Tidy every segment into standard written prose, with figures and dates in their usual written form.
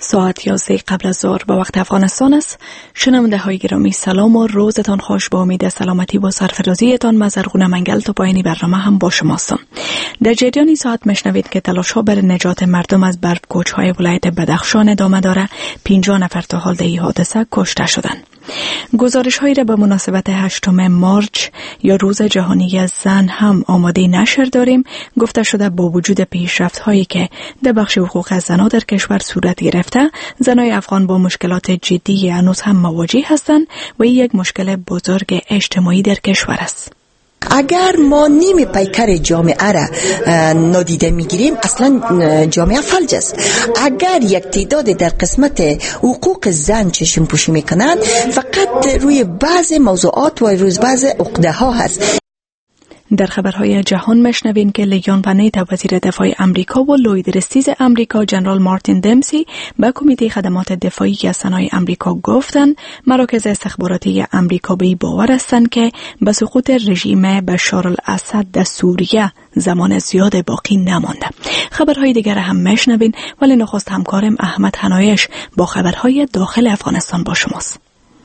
ساعت 11 قبل از ظهر به وقت افغانستان است. شنونده های گرامی سلام و روزتان خوش. با امید سلامتی و سرفرازیتان مزرغونه منگل تا پایانی برنامه هم با شماستم. در جریان ساعت مشنوید که تلاش ها برای نجات مردم از برف کوچ های ولایت بدخشان ادامه داره. 50 نفر تا حال در این حادثه کشته شدند. گزارش هایی را به مناسبت 8 مارچ یا روز جهانی زن هم آماده نشر داریم. گفته شده با وجود پیشرفت هایی که در بخش حقوق زنان در کشور صورت گرفته، زنای افغان با مشکلات جدی هنوز هم مواجه هستند و این یک مشکل بزرگ اجتماعی در کشور است. اگر ما نیم پیکر جامعه را نادیده میگیریم، اصلا جامعه فلج است. اگر یک تعداد در قسمت حقوق زن چشم پوشی میکنند، فقط روی بعض موضوعات و روی بعض عقده ها هست. در خبرهای جهان مشنوین که لیون پنیت وزیر دفاع امریکا و لوید رستیز امریکا جنرال مارتین دمسی به کمیته خدمات دفاعی صنایع امریکا گفتند مراکز استخباراتی امریکا به باور هستند که به سقوط رژیم بشار الاسد در سوریه زمان زیاد باقی نمانده. خبرهای دیگر هم مشنوین، ولی نخست همکارم احمد حنایش با خبرهای داخل افغانستان با شماست.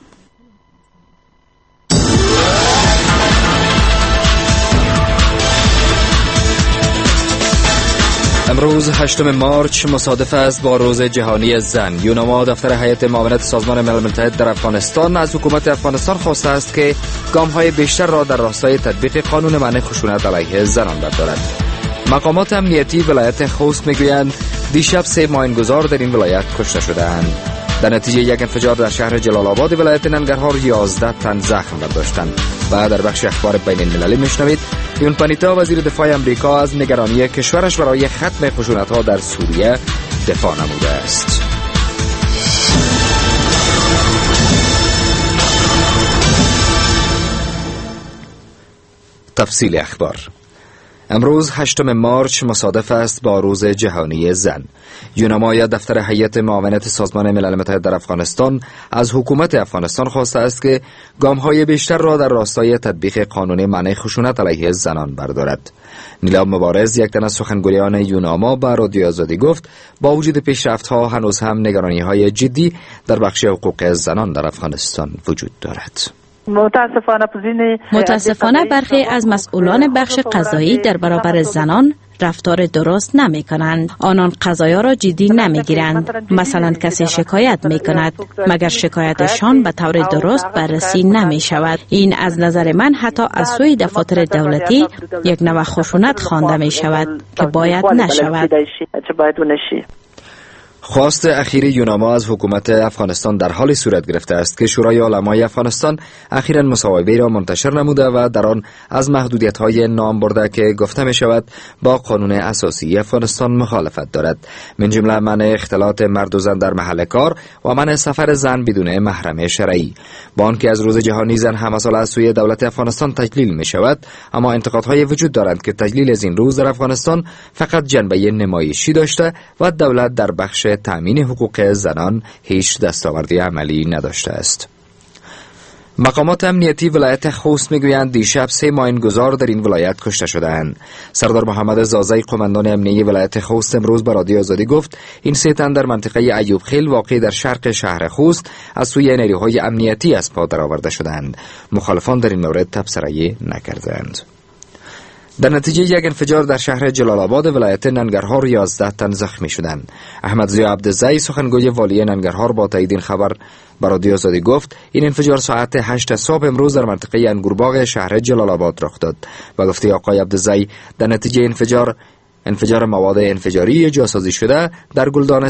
امروز 8 مارچ مصادف است با روز جهانی زن. یوناما دفتر هیئت معاونت سازمان ملل متحد در افغانستان از حکومت افغانستان خواسته است که گام‌های بیشتر را در راستای تطبیق قانون منع خشونت علیه زنان بردارد. مقامات امنیتی ولایت خوست میگویند دیشب 3 ماینگذار در این ولایت کشته شدند. در نتیجه یک انفجار در شهر جلال آباد ولایت ننگرهار 11 تن زخم برداشتند. و در بخش اخبار بین المللی میشنوید لیون پنیتا وزیر دفاع امریکا از نگرانی کشورش برای ختم خشونت‌ها در سوریه دفاع نموده است. تفصیل اخبار. امروز 8 مارچ مصادف است با روز جهانی زن. یوناما دفتر هیئت معاونت سازمان ملل متحد در افغانستان از حکومت افغانستان خواسته است که گام‌های بیشتر را در راستای تطبیق قانون منع خشونت علیه زنان بردارد. نیلا مبارز، یک تن از سخنگویان یوناما، به رادیو آزادی گفت با وجود پیشرفت‌ها هنوز هم نگرانی‌های جدی در بخش حقوق زنان در افغانستان وجود دارد. متاسفانه برخی از مسئولان بخش قضایی در برابر زنان رفتار درست نمی کنند. آنان قضایا را جدی نمی گیرند. مثلا کسی شکایت می کند مگر شکایتشان به طور درست بررسی نمی شود. این از نظر من حتی از سوی دفاتر دولتی یک نوع خشونت خوانده می شود که باید نشود. خواست اخیر یوناما از حکومت افغانستان در حال صورت گرفته است که شورای علمای افغانستان اخیراً مصوبه را منتشر نموده و در آن از محدودیت‌های نام برده که گفته می شود با قانون اساسی افغانستان مخالفت دارد، من جمله منع اختلاط مرد و زن در محل کار و منع سفر زن بدون محرم شرعی. با آنکه از روز جهانی زن هم مسئله از سوی دولت افغانستان تجلیل می شود، اما انتقادهای وجود دارند که تجلیل از این روز در افغانستان فقط جنبه نمایشی داشته و دولت در بخش تأمین حقوق زنان هیچ دستاوردی عملی نداشته است. مقامات امنیتی ولایت خوست میگویند دیشب 3 ماینگذار در این ولایت کشته شدند. سردار محمد زازی، قماندان امنیتی ولایت خوست، امروز به رادیو آزادی گفت این 3 تن در منطقه ایوب خیل واقع در شرق شهر خوست از سوی نیروهای امنیتی از پا درآورده شدند. مخالفان در این مورد تبصره نکردند. در نتیجه یک انفجار در شهر جلال آباد ولایت ننگرهار 11 تن زخمی شدند. احمد ضیا عبدالزی، سخنگوی والی ننگرهار، با تایید این خبر به رادیو آزادی گفت این انفجار ساعت 8 صبح امروز در منطقه انگورباغ شهر جلال آباد رخ داد. و گفته آقای عبدالزی در نتیجه انفجار مواد انفجاری جاسازی شده در گلدان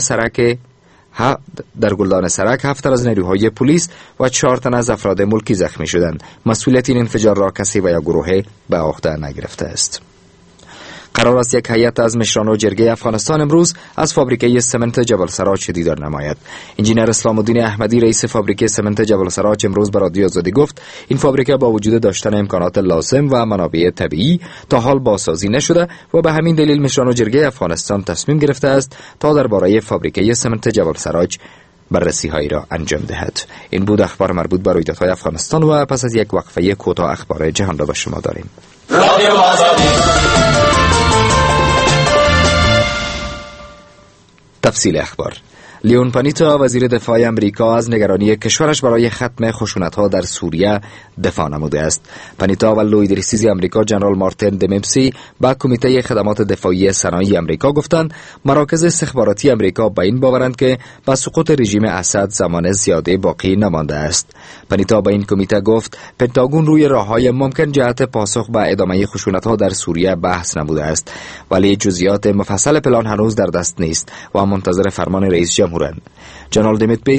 سرک 7 تن از نیروهای پلیس و 4 تن از افراد ملکی زخمی شدند. مسئولیت این انفجار را کسی و یا گروهی به عهده نگرفته است. قرار است یک هیئت از مشران و جرگه افغانستان امروز از فابریکه سمنت جبل سراج دیدار نماید. انجینر اسلام الدین احمدی، رئیس فابریکه سمنت جبل سراج، امروز به رادیو آزادی گفت این فابریکه با وجود داشتن امکانات لازم و منابع طبیعی تا حال بازسازی نشده و به همین دلیل مشران و جرگه افغانستان تصمیم گرفته است تا درباره فابریکه سمنت جبل سراج بررسی هایی را انجام دهد. این بود اخبار مربوط به رویدادهای افغانستان و پس از یک وقفه کوتاه اخبار جهان را به شما داریم. رادیو آزادی. تفصیل اخبار. لیون پانیتا وزیر دفاع امریکا از نگرانی کشورش برای ختم خشونت‌ها در سوریه دفاع نموده است. پانیتا و لوید ریسیزی امریکا جنرال مارتین دمپسی با کمیته خدمات دفاعی صنایع امریکا گفتند مراکز استخباراتی امریکا با این باورند که با سقوط رژیم اسد زمان زیاده باقی نمانده است. پانیتا با این کمیته گفت پنتاگون روی راه‌های ممکن جهت پاسخ به ادامه خشونت‌ها در سوریه بحث نموده است، ولی جزئیات مفصل پلان هنوز در دست نیست و منتظر فرمان رئیس جمهورند. جنرال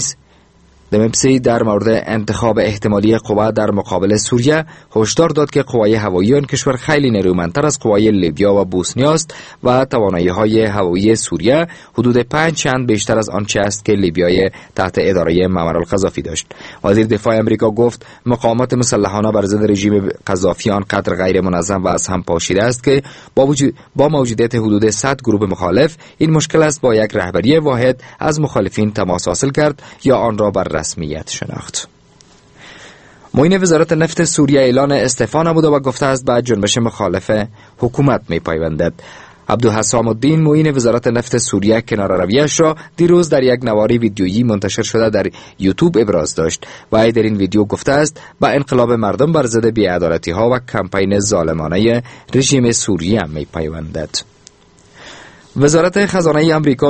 دمپسی در مورد انتخاب احتمالی قوا در مقابل سوریه هشدار داد که قوای هوایی آن کشور خیلی نیرومندتر از قوای لیبیا و بوسنیا است و توانایی‌های هوایی سوریه حدود 5 چند بیشتر از آنچه است که لیبیای تحت اداره معمر القذافی داشت. وزیر دفاع امریکا گفت مقاومت مسلحانه بر ضد رژیم قذافی آنقدر غیر منظم و از هم پاشیده است که با موجودیت حدود 100 گروه مخالف این مشکل است با یک رهبری واحد از مخالفین تماس حاصل کرد یا آن را بر رسمیت شناخت. معین وزارت نفت سوریه اعلان استعفا نموده و گفته است به جنبش مخالف حکومت می‌پیوندد. عبدالحسام الدین معین وزارت نفت سوریه کنار رویش را دیروز در یک نواری ویدیویی منتشر شده در یوتیوب ابراز داشت و در این ویدیو گفته است با انقلاب مردم بر ضد بی‌عدالتی‌ها و کمپین ظالمانه رژیم سوریه می‌پیوندد. وزارت خزانه آمریکا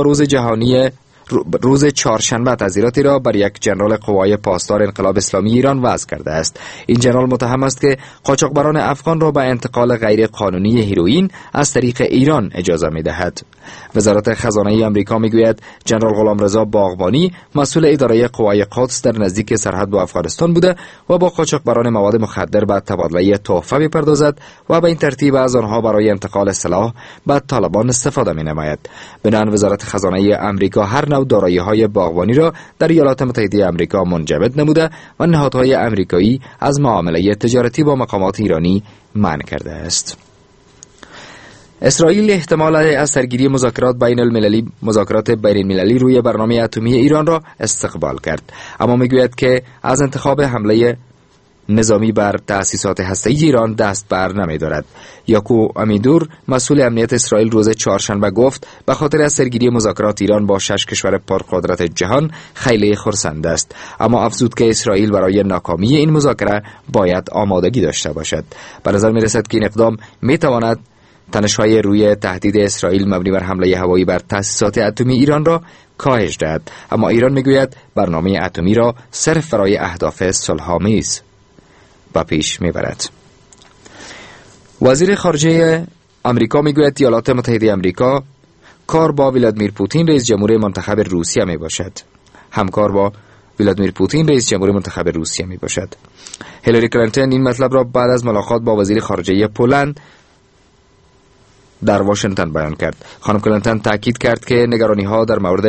روز چهارشنبه تعزیراتی را بر یک ژنرال قوای پاسدار انقلاب اسلامی ایران وضع کرده است. این ژنرال متهم است که قاچاقبران افغان را به انتقال غیر قانونی هیروئین از طریق ایران اجازه می‌دهد. وزارت خزانه آمریکا می‌گوید ژنرال غلامرضا باغبانی مسئول اداره قوای قدس در نزدیک سرحد با افغانستان بوده و با قاچاقبران مواد مخدر به تبادله تحفه می‌پردازد و به این ترتیب از آنها برای انتقال سلاح به طالبان استفاده می‌نماید. بنابراین وزارت خزانه آمریکا هر نوع دارایی‌های باغبانی را در ایالات متحده آمریکا منجمد نموده و نهادهای آمریکایی از معامله تجارتی با مقامات ایرانی منع کرده است. اسرائیل احتمال از سرگیری مذاکرات بین المللی روی برنامه اتمی ایران را استقبال کرد، اما میگوید که از انتخاب حمله نظامی بر تأسیسات هسته‌ای ایران دست بر نمی‌دارد. یاکو امیدور مسئول امنیت اسرائیل روز چهارشنبه گفت به خاطر از سرگیری مذاکرات ایران با 6 کشور پرقدرت جهان خیلی خرسند است، اما افزود که اسرائیل برای ناکامی این مذاکره باید آمادگی داشته باشد. به نظر می‌رسد که این اقدام می‌تواند تنش‌های روی تهدید اسرائیل مبنی بر حمله هوایی بر تأسیسات اتمی ایران را کاهش دهد، اما ایران می‌گوید برنامه اتمی را صرف برای اهداف صلح‌آمیز با پیش میبرد. وزیر خارجه آمریکا میگوید ایالات متحده آمریکا کار با ولادیمیر پوتین رئیس جمهور منتخب روسیه می باشد. همکار با ولادیمیر پوتین رئیس جمهور منتخب روسیه می باشد. هیلاری کلینتون این مطلب را بعد از ملاقات با وزیر خارجه پولند در واشنگتن بیان کرد. خانم کلینتون تایید کرد که نگرانی‌ها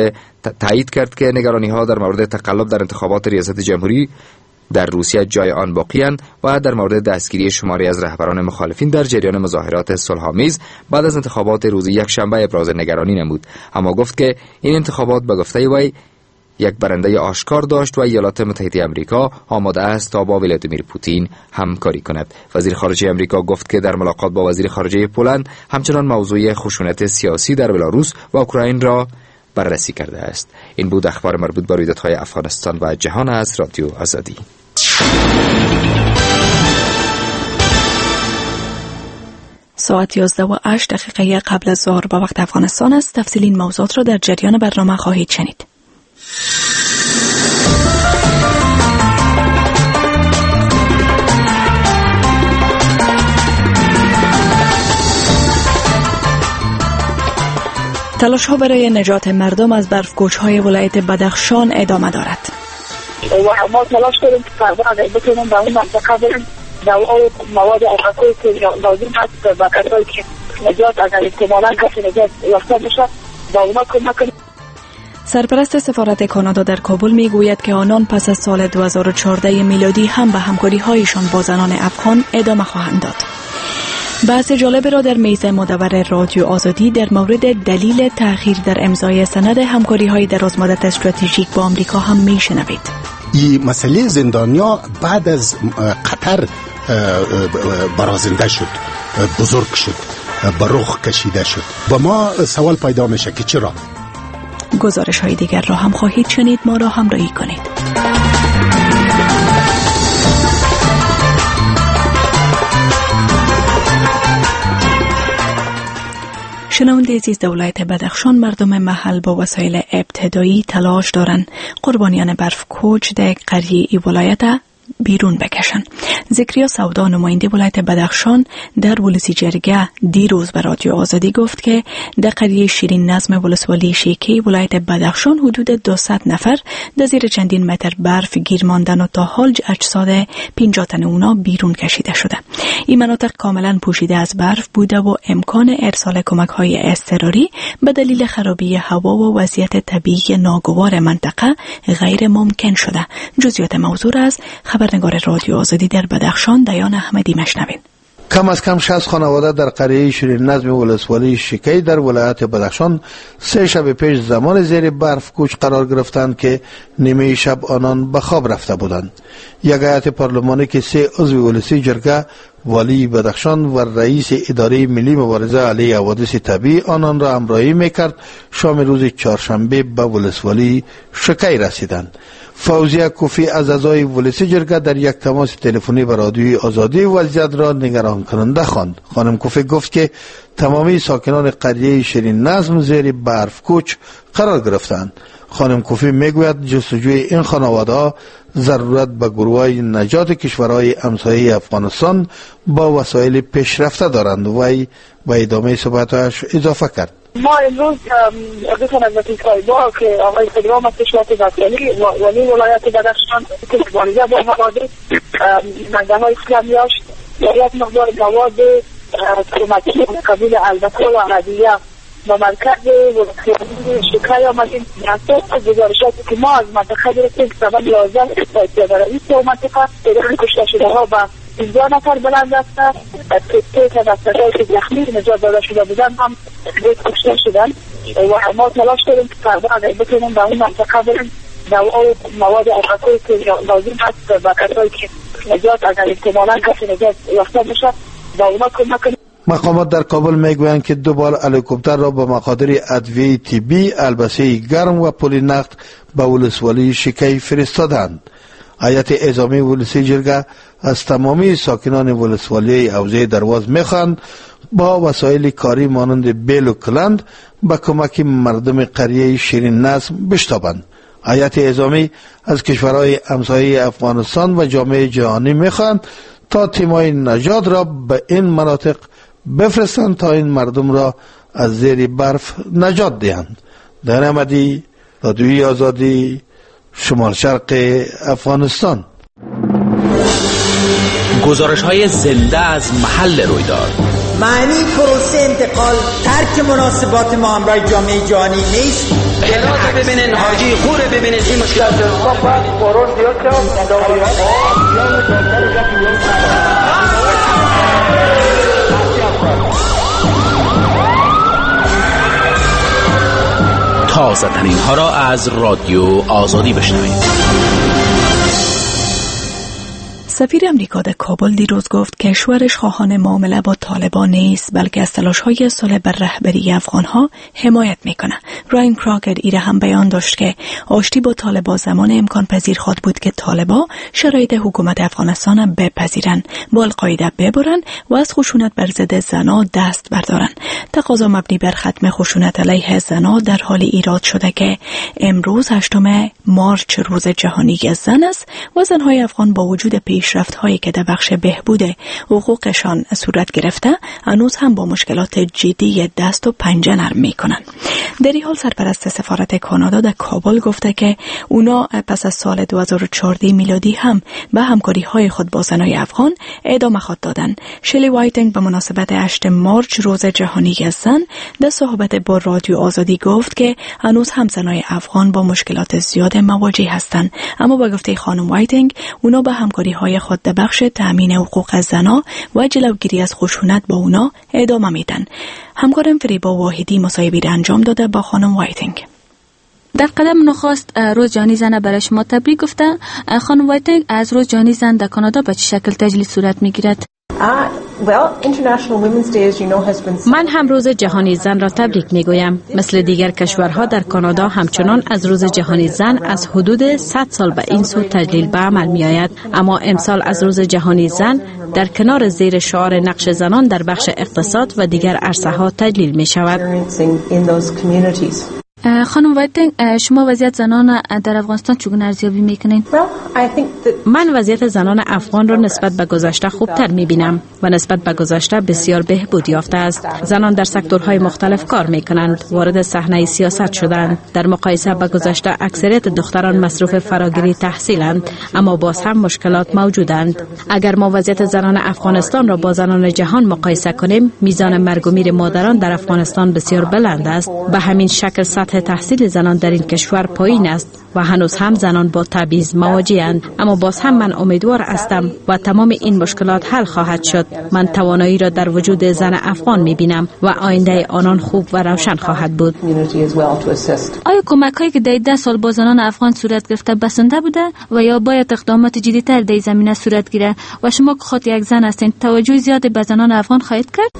در مورد تقلب در انتخابات ریاست جمهوری در روسیه جای آن باقی‌اند و در مورد دستگیری شماری از رهبران مخالفین در جریان مظاهرات صلح‌آمیز بعد از انتخابات روز یکشنبه ابراز نگرانی نمود، اما گفت که این انتخابات به گفته وی یک برنده آشکار داشت و ایالات متحده آمریکا آماده است تا با ولادیمیر پوتین همکاری کند. وزیر خارجه آمریکا گفت که در ملاقات با وزیر خارجه پولند همچنان موضوع خشونت سیاسی در بلاروس و اوکراین را بررسی کرده است. این بود اخبار مربوط به رویدادهای افغانستان و جهان از رادیو آزادی. ساعت 11:08 قبل از ظهر با وقت افغانستان است. تفصیل این موضوعات را در جریان برنامه خواهید شنید. تلاش ها برای نجات مردم از برفگوش‌های ولایت بدخشان ادامه دارد. ما تلاش داریم که فردا بتونیم به اون منطقه بریم دوای مواد اوقاتی که لازم هست به کسایی که نجات اگر احتمالاً کسی نجات یافته بشه با اونا کمک کنیم. سرپرست سفارت کانادا در کابل میگوید که آنان پس از سال 2014 میلادی هم به همکاری هایشان با زنان افغان ادامه خواهند داد. بحث جالب را در میزه مدور رادیو آزادی در مورد دلیل تأخیر در امضای سند همکاری‌های درازمدت استراتژیک با آمریکا هم میشنوید. این مسئله زندانیا بعد از قطر برازنده شد، بزرگ شد، به رخ کشیده شد. با ما سوال پیدا میشه که چرا؟ گزارش های دیگر را هم خواهید شنید. ما را همراهی کنید. شنونده عزیز، در ولایت بدخشان مردم محل با وسایل ابتدایی تلاش دارند قربانیان برف کوچ در قریه ای ولایت بیرون بکشن. ذکریا سودا نماینده ولایت بدخشان در ولسی جرگه دیروز به رادیو آزادی گفت که در قریه شیرین نظم ولسوالی شیکی ولایت بدخشان حدود 200 نفر در زیر چندین متر برف گیر ماندن و تا حال اجساد 50 تن اونا بیرون کشیده شده. این مناطق کاملا پوشیده از برف بوده و امکان ارسال کمک‌های اضطراری به دلیل خرابی هوا و وضعیت طبیعی ناگوار منطقه غیر ممکن شده. جزئیات موضوع از خبرنگار رادیو آزادی در بدخشان دیان احمدی مشنوین. کم از کم 60 خانواده در قریه شیرین نظم ولسوالی شیکی در ولایت بدخشان 3 شب پیش زمان زیر برف کوچ قرار گرفتند که نیمه شب آنان به خواب رفته بودند. یک هیئت پارلمانی که 3 عضو ولسی جرگه، والی بدخشان و رئیس اداره ملی مبارزه علیه حوادث طبیعی آنان را همراهی میکرد شام روز چهارشنبه به ولسوالی شیکی رسیدند. فوزیه کوفی از اعضای ولسی جرگه در یک تماس تلفنی به رادیوی آزادی وضعیت را نگران کننده خواند. خانم کوفی گفت که تمامی ساکنان قریه شیرین نظم زیر برف کوچ قرار گرفتند. خانم کوفی میگوید جستجوی این خانواده ضرورت به گروه‌های نجات کشورهای همسایه افغانستان با وسایل پیشرفته دارند. وی به ادامه صحبتش اضافه کرد: ما امروز دوستان از وکیل با که آقای پدرام از کشورت وکیلی ولی ولایت بدخشان که مبارزه با حوادث منگه های اسلامیاش یک مقدار مواد کمکی قبیل البته و عدیه و مرکز ولسوالی شیکی آمدیم. از گزارشاتی که ما از منطقه گرفتیم سبب لازم رئیس منطقه تعداد کشته شده ها به 15 نفر بلند است. که دستگاهی که زخمی نجات داده شده بودن هم کشته شدن و ما تلاش کردیم که فردا اگر بتونیم به اون منطقه بریم دوا و مواد اوقاتی که لازم هست به کسایی که نجات اگر احتمالا کسی نجات یافته بشه با اونا کمک کنیم. مقامات در کابل میگویند که 2 بار هلیکوپتر را به مقادیر ادویه طبی، البسه گرم و پول نقد به ولسوالی شیکی فرستادند. هیئت اعزامی ولسی جرگه از تمامی ساکنان ولسوالی حوزه درواز میخواهند با وسایل کاری مانند بیل و کلند به کمک مردم قریه شیرین نظم بشتابند. هیئت اعزامی از کشورهای همسایه افغانستان و جامعه جهانی میخواهند تا تیم‌های نجات را به این مناطق بفرستند تا این مردم را از زیر برف نجات دهند. دیان احمدی، رادیوی آزادی، شمال شرق افغانستان. گزارش های زنده از محل رویداد. معنی پروسه انتقال ترک مناسبات ما همراه جامعه جهانی نیست. ببینین حاجی خوره، ببینین این مشکلات تازه ترین ها را از رادیو آزادی بشنوید. سفیر امریکا در کابل دیروز گفت کشورش خواهان معامله با طالبان نیست بلکه از تلاش‌های صلح بر رهبری افغان‌ها حمایت می‌کنه. راین کراکر ایره هم بیان داشت که آشتی با طالبان زمان امکان پذیر خواهد بود که طالبان شرایط حکومت افغانستان بپذیرن، با القاعده ببرن و از خشونت بر ضد زن‌ها دست بردارن. تقاضا مبنی بر ختم خشونت علیه زن‌ها در حال ایراد شده که امروز 8 مارچ روز جهانی زن است و زن‌های افغان با وجود پیشرفت‌هایی که در بخش بهبود حقوقشان صورت گرفته هنوز هم با مشکلات جدی دست و پنجه نرم می‌کنند. در این حال سرپرست سفارت کانادا در کابل گفته که اونا پس از سال 2014 میلادی هم به همکاری‌های خود با زنای افغان ادامه خواهد دادن. شلی وایتینگ به مناسبت 8 مارچ روز جهانی زن در صحبت با رادیو آزادی گفت که هنوز هم زنای افغان با مشکلات زیاد مواجه هستند، اما با گفته خانم وایتینگ اونا به همکاری‌های خود در بخش تأمین حقوق زنان و جلوگیری از خشونت با اونا ادامه میدن. همکارم فریبا واحدی مصاحبه‌ای انجام داده با خانم وایتینگ. در قدم نخست روز جهانی زن برای شما تبریک گفته. خانم وایتینگ، از روز جهانی زن در کانادا به چه شکل تجلیل صورت میگیرد؟ من هم روز جهانی زن را تبریک میگویم. مثل دیگر کشورها در کانادا همچنان از روز جهانی زن از حدود 100 سال به این سو تجلیل به عمل می آید. اما امسال از روز جهانی زن در کنار زیر شعار نقش زنان در بخش اقتصاد و دیگر عرصه ها تجلیل می شود. خانم وایتینگ، شما وضعیت زنان در افغانستان چگونه ارزیابی میکنین؟ من وضعیت زنان افغان را نسبت به گذشته خوبتر میبینم و نسبت به گذشته بسیار بهبود یافته است. زنان در سکتورهای مختلف کار میکنند، وارد صحنه سیاست شدند. در مقایسه با گذشته اکثریت دختران مصروف فراگیری تحصیلند، اما باز هم مشکلات موجودند. اگر ما وضعیت زنان افغانستان را با زنان جهان مقایسه کنیم، میزان مرگ و میر مادران در افغانستان بسیار بلند است. به همین شکل سطح تحصیل زنان در این کشور پایین است و هنوز هم زنان با تبعیض مواجه‌اند. اما باز هم من امیدوار هستم و تمام این مشکلات حل خواهد شد. من توانایی را در وجود زن افغان می‌بینم و آینده آنان خوب و روشن خواهد بود. آیا کمک‌هایی که در 10 سال با زنان افغان صورت گرفته بسنده بوده و یا باید اقدامات جدی‌تر در زمینه صورت گیره؟ و شما که خود یک زن هستین، توجه زیاد به زنان افغان خواهید کرد؟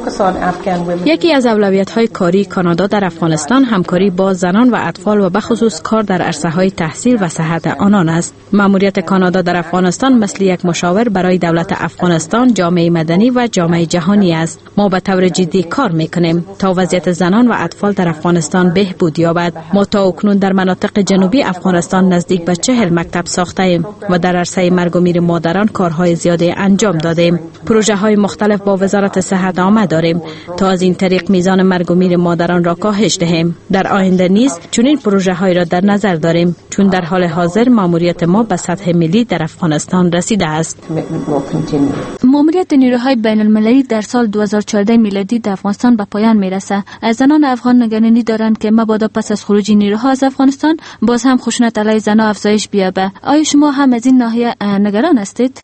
یکی از اولویت‌های کاری کانادا در افغانستان همکاری با زنان و اطفال و بخصوص کار در عرصه‌های تحصیل و صحت آنان است. مأموریت کانادا در افغانستان مثل یک مشاور برای دولت افغانستان، جامعه مدنی و جامعه جهانی است. ما به طور جدی کار می‌کنیم تا وضعیت زنان و اطفال در افغانستان بهبود یابد. ما تا اکنون در مناطق جنوبی افغانستان نزدیک به 40 مکتب ساخته‌ایم و در عرصه مرگ و میر مادران کارهای زیادی انجام دادیم. پروژه‌های مختلف با وزارت صحت عامه داریم تا از این طریق میزان مرگ و میر مادران را کاهش دهیم. در آینده نیز چنین پروژه‌هایی را در نظر داریم، چون در حال حاضر ماموریت ما به سطح ملی در افغانستان رسیده است. ماموریت نیروهای بین المللی در سال 2014 میلادی در افغانستان به پایان میرسه. زنان افغان نگرانی دارند که مبادا پس از خروج نیروها از افغانستان باز هم خشونت علیه زنان افزایش بیابه. آیا شما هم از این ناحیه نگران هستید؟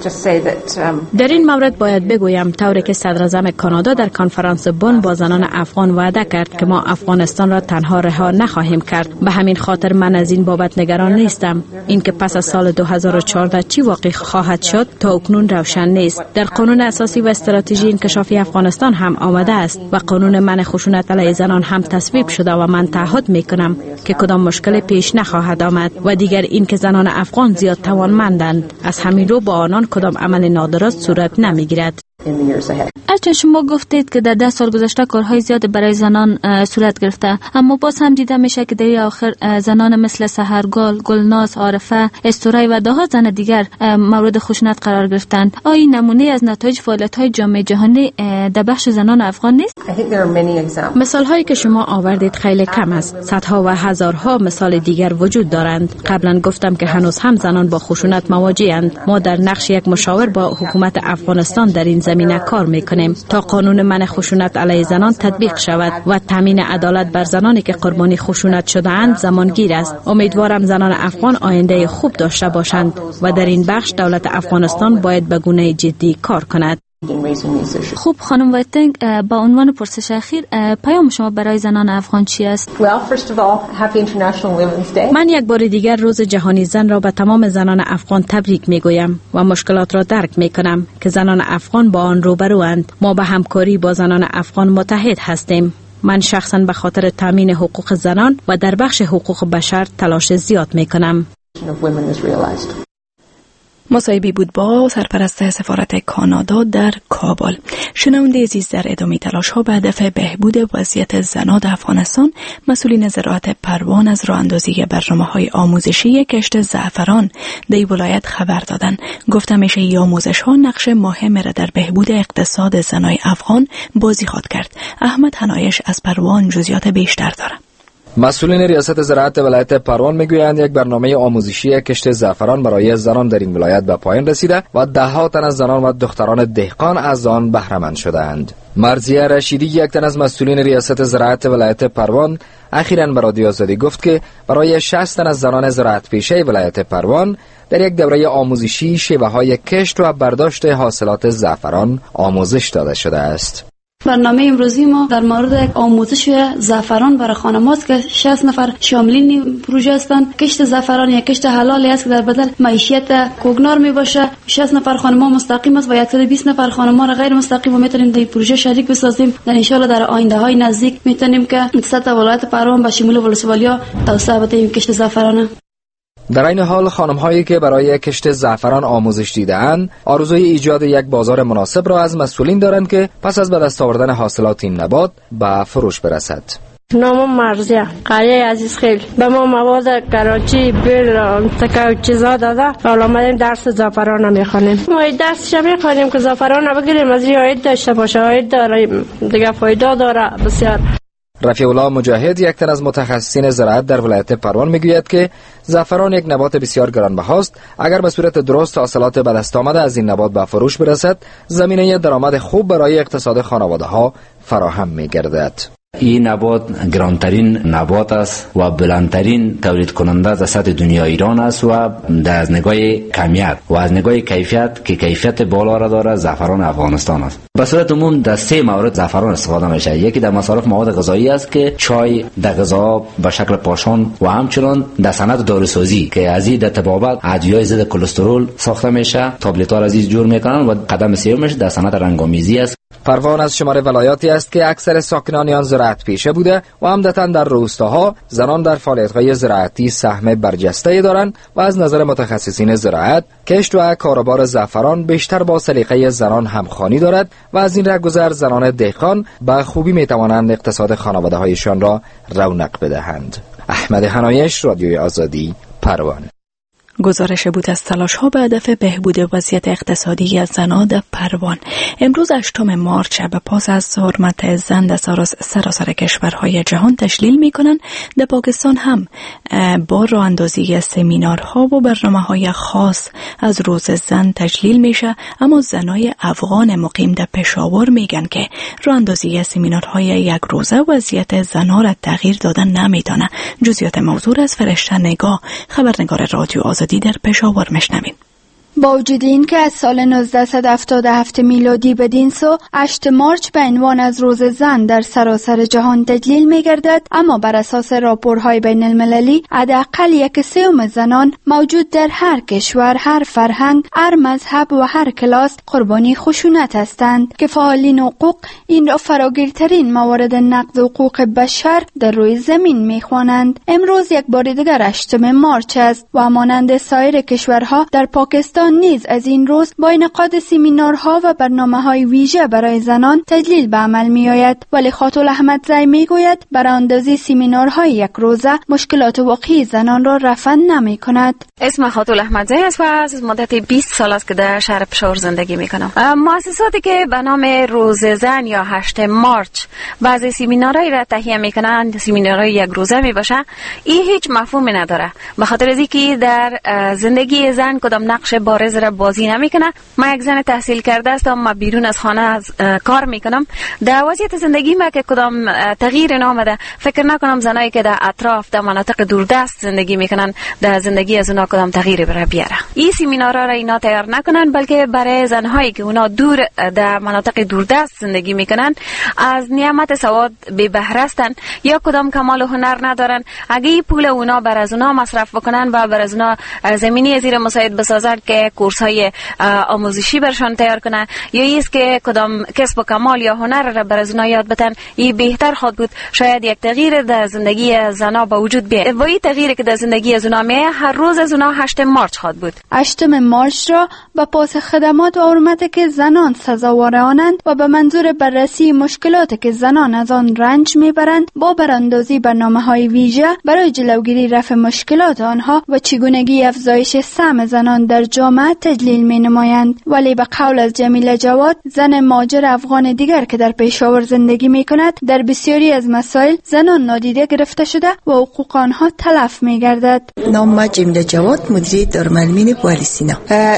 در این مورد باید بگویم طوری که صدر اعظم کانادا در کنفرانس بن با زنان افغان وعده کرد که ما افغانستان را تنها رها نخواهیم کرد. به همین خاطر من از این بابت نگران نیستم. اینکه پس از سال 2014 چی واقع خواهد شد تا اکنون روشن نیست. در قانون اساسی و استراتژی انکشافی افغانستان هم آمده است و قانون منع خشونت علیه زنان هم تصویب شده و من تعهد میکنم که کدام مشکل پیش نخواهد آمد و دیگر این که زنان افغان زیاد توانمندند. از همین رو با آنان کدام عمل نادرست صورت نمیگیرد. اچه شما گفتید که در 10 سال گذشته کارهای زیاد برای زنان صورت گرفته، اما باز هم دیده میشه که در آخر زنان مثل سحرگل، گلناز، عارفه، استورای و دهها زن دیگر مورد خشونت قرار گرفتند. آیا این نمونه از نتایج فعالیت‌های جامعه جهانی در بخش زنان افغان نیست؟ مثال‌هایی که شما آوردید خیلی کم است. صدها و هزارها مثال دیگر وجود دارند. قبلا گفتم که هنوز هم زنان با خشونت مواجه‌اند. ما در نقش یک مشاور با حکومت افغانستان در این زمینه کار میکنیم تا قانون منع خشونت علیه زنان تطبیق شود و تامین عدالت بر زنانی که قربانی خشونت شده‌اند زمانگیر است. امیدوارم زنان افغان آینده خوب داشته باشند و در این بخش دولت افغانستان باید به گونه جدی کار کند. خوب خانم وایتینگ، با عنوان پرسش اخیر پیام شما برای زنان افغان چی است؟ من یک بار دیگر روز جهانی زن را به تمام زنان افغان تبریک میگویم و مشکلات را درک میکنم که زنان افغان با آن روبروند. ما به همکاری با زنان افغان متحد هستیم. من شخصا به خاطر تامین حقوق زنان و در بخش حقوق بشر تلاش زیاد میکنم. مصاحبه بود با سرپرست سفارت کانادا در کابل. شنونده عزیز، در ادامه تلاش ها به هدف بهبود وضعیت زنان در افغانستان، مسئولین زراعت پروان از راه اندازی برنامه‌های آموزشی کشت زعفران در ولایت خبر دادند. گفته میشه این آموزش‌ها نقش مهمی را در بهبود اقتصاد زنای افغان بازی خواهد کرد. احمد حنایش از پروان جزئیات بیشتر دارد. مسئولین ریاست زراعت ولایت پروان میگویند یک برنامه آموزشی کشت زعفران برای زنان در این ولایت به پایان رسیده و ده‌ها تن از زنان و دختران دهقان از آن بهره مند شدند. مرضیه رشیدی، یک تن از مسئولین ریاست زراعت ولایت پروان، اخیراً به رادیو آزادی گفت که برای 60 تن از زنان زراعت پیشه ولایت پروان در یک دوره آموزشی شیوه‌های کشت و برداشت حاصلات زعفران آموزش داده شده است. برنامه امروزی ما در مورد آموزش زعفران برای خانم‌هاست که 60 نفر شاملین پروژه هستند. کشت زعفران یک کشت حلالی است که در بدل معیشت کوگنار می باشه. 60 نفر خانم‌ها مستقیم است و 120 نفر خانم‌ها را غیر مستقیم میتونیم در این پروژه شریک بسازیم. در ان شاء الله در آینده‌های نزدیک میتونیم که سطح ولایت پروان با شمول ولسوالی‌ها توسعه بدهیم کشت زعفران. در این حال خانم‌هایی که برای کشت زعفران آموزش دیده‌اند آرزوی ایجاد یک بازار مناسب را از مسئولین دارند که پس از به دست آوردن حاصلات این نبات به فروش برسد. نامم مرزیه قریه عزیز خیلی به ما مواد کراچی بیل تکه چیزا داده حالا آمدیم درس زعفران میخوانیم. ما درسش میخوانیم که زعفران بگیریم از این عاید داشته باشه. عاید داره دیگه فایده داره بسیار. رفیع الله مجاهد یک تن از متخصصین زراعت در ولایت پروان میگوید که زعفران یک نبات بسیار گرانبهاست. اگر به صورت درست حاصلات به دست آمده از این نبات به فروش برسد زمینه درآمد خوب برای اقتصاد خانواده‌ها فراهم می‌گردد. این نبات گرانترین نبات است و بلندترین تولید کننده از سطح دنیا ایران است و از نگاه کمیت و از نگاه کیفیت که کیفیت بالا را داره زعفران افغانستان است. به صورت عموم در 3 مورد زعفران استفاده میشه. یکی در مصارف مواد غذایی است که چای در غذا به شکل پاشان و همچنین در صنعت داروسازی که از این در طبابت ادویه‌های ضد کلسترول ساخته میشه، تابلت‌ها را از این جور میکنن و قدم سومش در صنعت رنگ‌آمیزی است. پروان از شمار ولایاتی است که اکثر ساکنان آن زراعت پیشه بوده و عمدتاً در روستاها زنان در فعالیت‌های زراعتی سهم برجسته دارند و از نظر متخصصین زراعت کشت و کاروبار زعفران بیشتر با سلیقه زنان همخوانی دارد و از این رهگذر زنان دهقان به خوبی می‌توانند اقتصاد خانواده‌هایشان را رونق بدهند. احمد حنایش، رادیوی آزادی، پروان. گزارش بود از تلاش‌ها به هدف بهبود وضعیت اقتصادی زنان در پروان. امروز 8 مارچ به پاس از حرمت زن در سراسر کشورهای جهان تشلیل می‌کنند. در پاکستان هم با راه اندازی سمینارها و برنامه‌های خاص از روز زن تشلیل میشه، اما زنای افغان مقیم در پشاور میگن که راه اندازی سمینارهای یک روزه وضعیت زنها را تغییر دادن نمیتونه. جزئیات موضوع از فرشته نگاه، خبرنگار رادیو آزادی در پشاور مشنویم. با وجود این که از سال 1977 میلادی بدین سو 8 مارچ به عنوان از روز زن در سراسر جهان تجلیل می گردد، اما بر اساس راپورهای بین المللی حداقل 1/3 زنان موجود در هر کشور، هر فرهنگ، هر مذهب و هر کلاس قربانی خشونت هستند که فعالین حقوق این را فراگیرترین موارد نقض حقوق بشر در روی زمین می خوانند. امروز یک بار دیگر 8 مارچ است و مانند سایر کشورها در پاکستان نیز از این روز با انعقاد سمینارها و برنامه‌های ویژه برای زنان تجلیل به عمل می‌آید، ولی خاتون احمدزی می‌گوید براندازی سمینارهای یک روزه مشکلات واقعی زنان را رفع نمی‌کند. اسم خاتون احمدزی است و از مدت 20 سال است که در شهر پشاور زندگی می‌کنم. مؤسساتی که به نام روز زن یا 8 مارچ بعضی سمینارهای را تهیه می‌کنند، سمینارهای یک روزه می‌باشه، این هیچ مفهومی نداره، به خاطر از اینکه در زندگی زن کدام نقش بارز را بازی نمیکنه. من یک زن تحصیل کرده هستم، من بیرون از خانه کار میکنم. در وضعیت زندگی ما که کدام تغییر نامده، فکر نکنم زنایی که در اطراف در مناطق دوردست زندگی میکنن در زندگی از اونا کدام تغییری برای بیاره. این سمینارها را اینا تیار نکنن، بلکه برای زنهایی که اونا دور در مناطق دوردست زندگی میکنن، از نعمت سواد بی بهره هستن یا کدام کمال و هنر ندارن، اگه این پول اونا بر از اونا مصرف بکنن و بر از اونا زمینی زیر مساعد بسازن که کورس‌های آموزشی برشان تیار کنن یا است که کدام کسب و کمال یا هنر را بر از اونا یاد بدن، این بهتر خواهد بود. شاید یک تغییر در زندگی زنها به وجود بیاید. و این تغییری که در زندگی از اونا میه هر روز از اونا 8 مارچ خواهد بود. 8 مارچ را به پاس خدمات و حرمت که زنان سزاوار آنند و به منظور بررسی مشکلات که زنان از آن رنج میبرند با براندازی برنامه‌های ویژه برای جلوگیری رفع مشکلات آنها و چگونگی افزایش سهم زنان در جامعه تجلیل می نمایند. ولی به قول از جمیله جواد، زن مهاجر افغان دیگر که در پشاور زندگی می کند، در بسیاری از مسائل زنان نادیده گرفته شده و حقوق آنها تلف می گردد. نام جمیله جواد، مدیر دارالمعلمین بوالی سینا.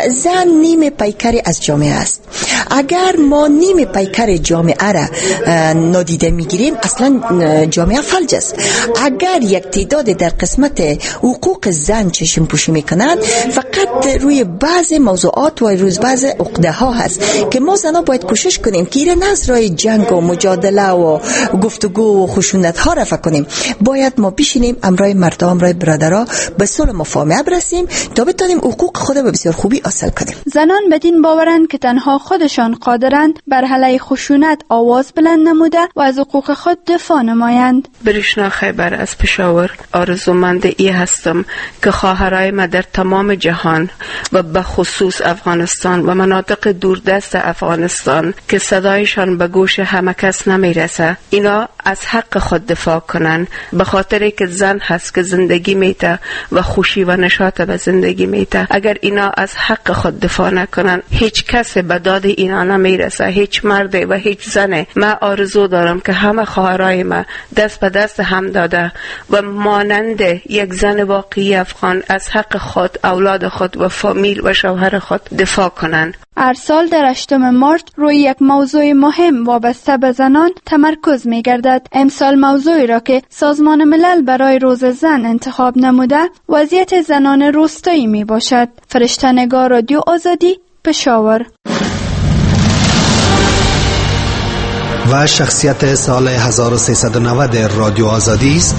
زن نیم پیکر از جامعه است. اگر ما نیم پیکر جامعه را نادیده می گیریم، اصلا جامعه فلج است. اگر یک تعداد در قسمت حقوق زن چشم پوشی می کنند، فقط روی بعض موضوعات و روز بعض عقده ها هست که ما زنا باید کوشش کنیم که ایره از راه جنگ و مجادله و گفتگو و خشونت ها رفع کنیم. باید ما بشینیم امرای مردم، امرای برادرها به صلح مفاهمه برسیم تا بتونیم حقوق خود به بسیار خوبی حاصل کنیم. زنان بدین باورند که تنها خودشان قادرند بر علیه خشونت آواز بلند نموده و از حقوق خود دفاع نمایند. برشنا خیبر از پشاور آرزومند ای هستم که خواهرای ما در تمام جهان و به خصوص افغانستان و مناطق دوردست افغانستان که صدایشان به گوش همه کس نمیرسه، اینا از حق خود دفاع کنن، به خاطر که زن هست که زندگی میته و خوشی و نشاط به زندگی میته. اگر اینا از حق خود دفاع نکنن هیچ کس به داد اینا نمیرسه، هیچ مرد و هیچ زنه. من آرزو دارم که همه خواهرای ما دست به دست هم داده و مانند یک زن واقعی افغان از حق خود، اولاد خود و فامیل و شوهر خود دفاع کنن. هر سال در 8 مارچ روی یک موضوع مهم وابسته به زنان تمرکز می گردد. امسال موضوعی را که سازمان ملل برای روز زن انتخاب نموده وضعیت زنان روستایی می باشد. فرشته‌نگار رادیو آزادی، پشاور. و شخصیت سال 1390 رادیو آزادی است.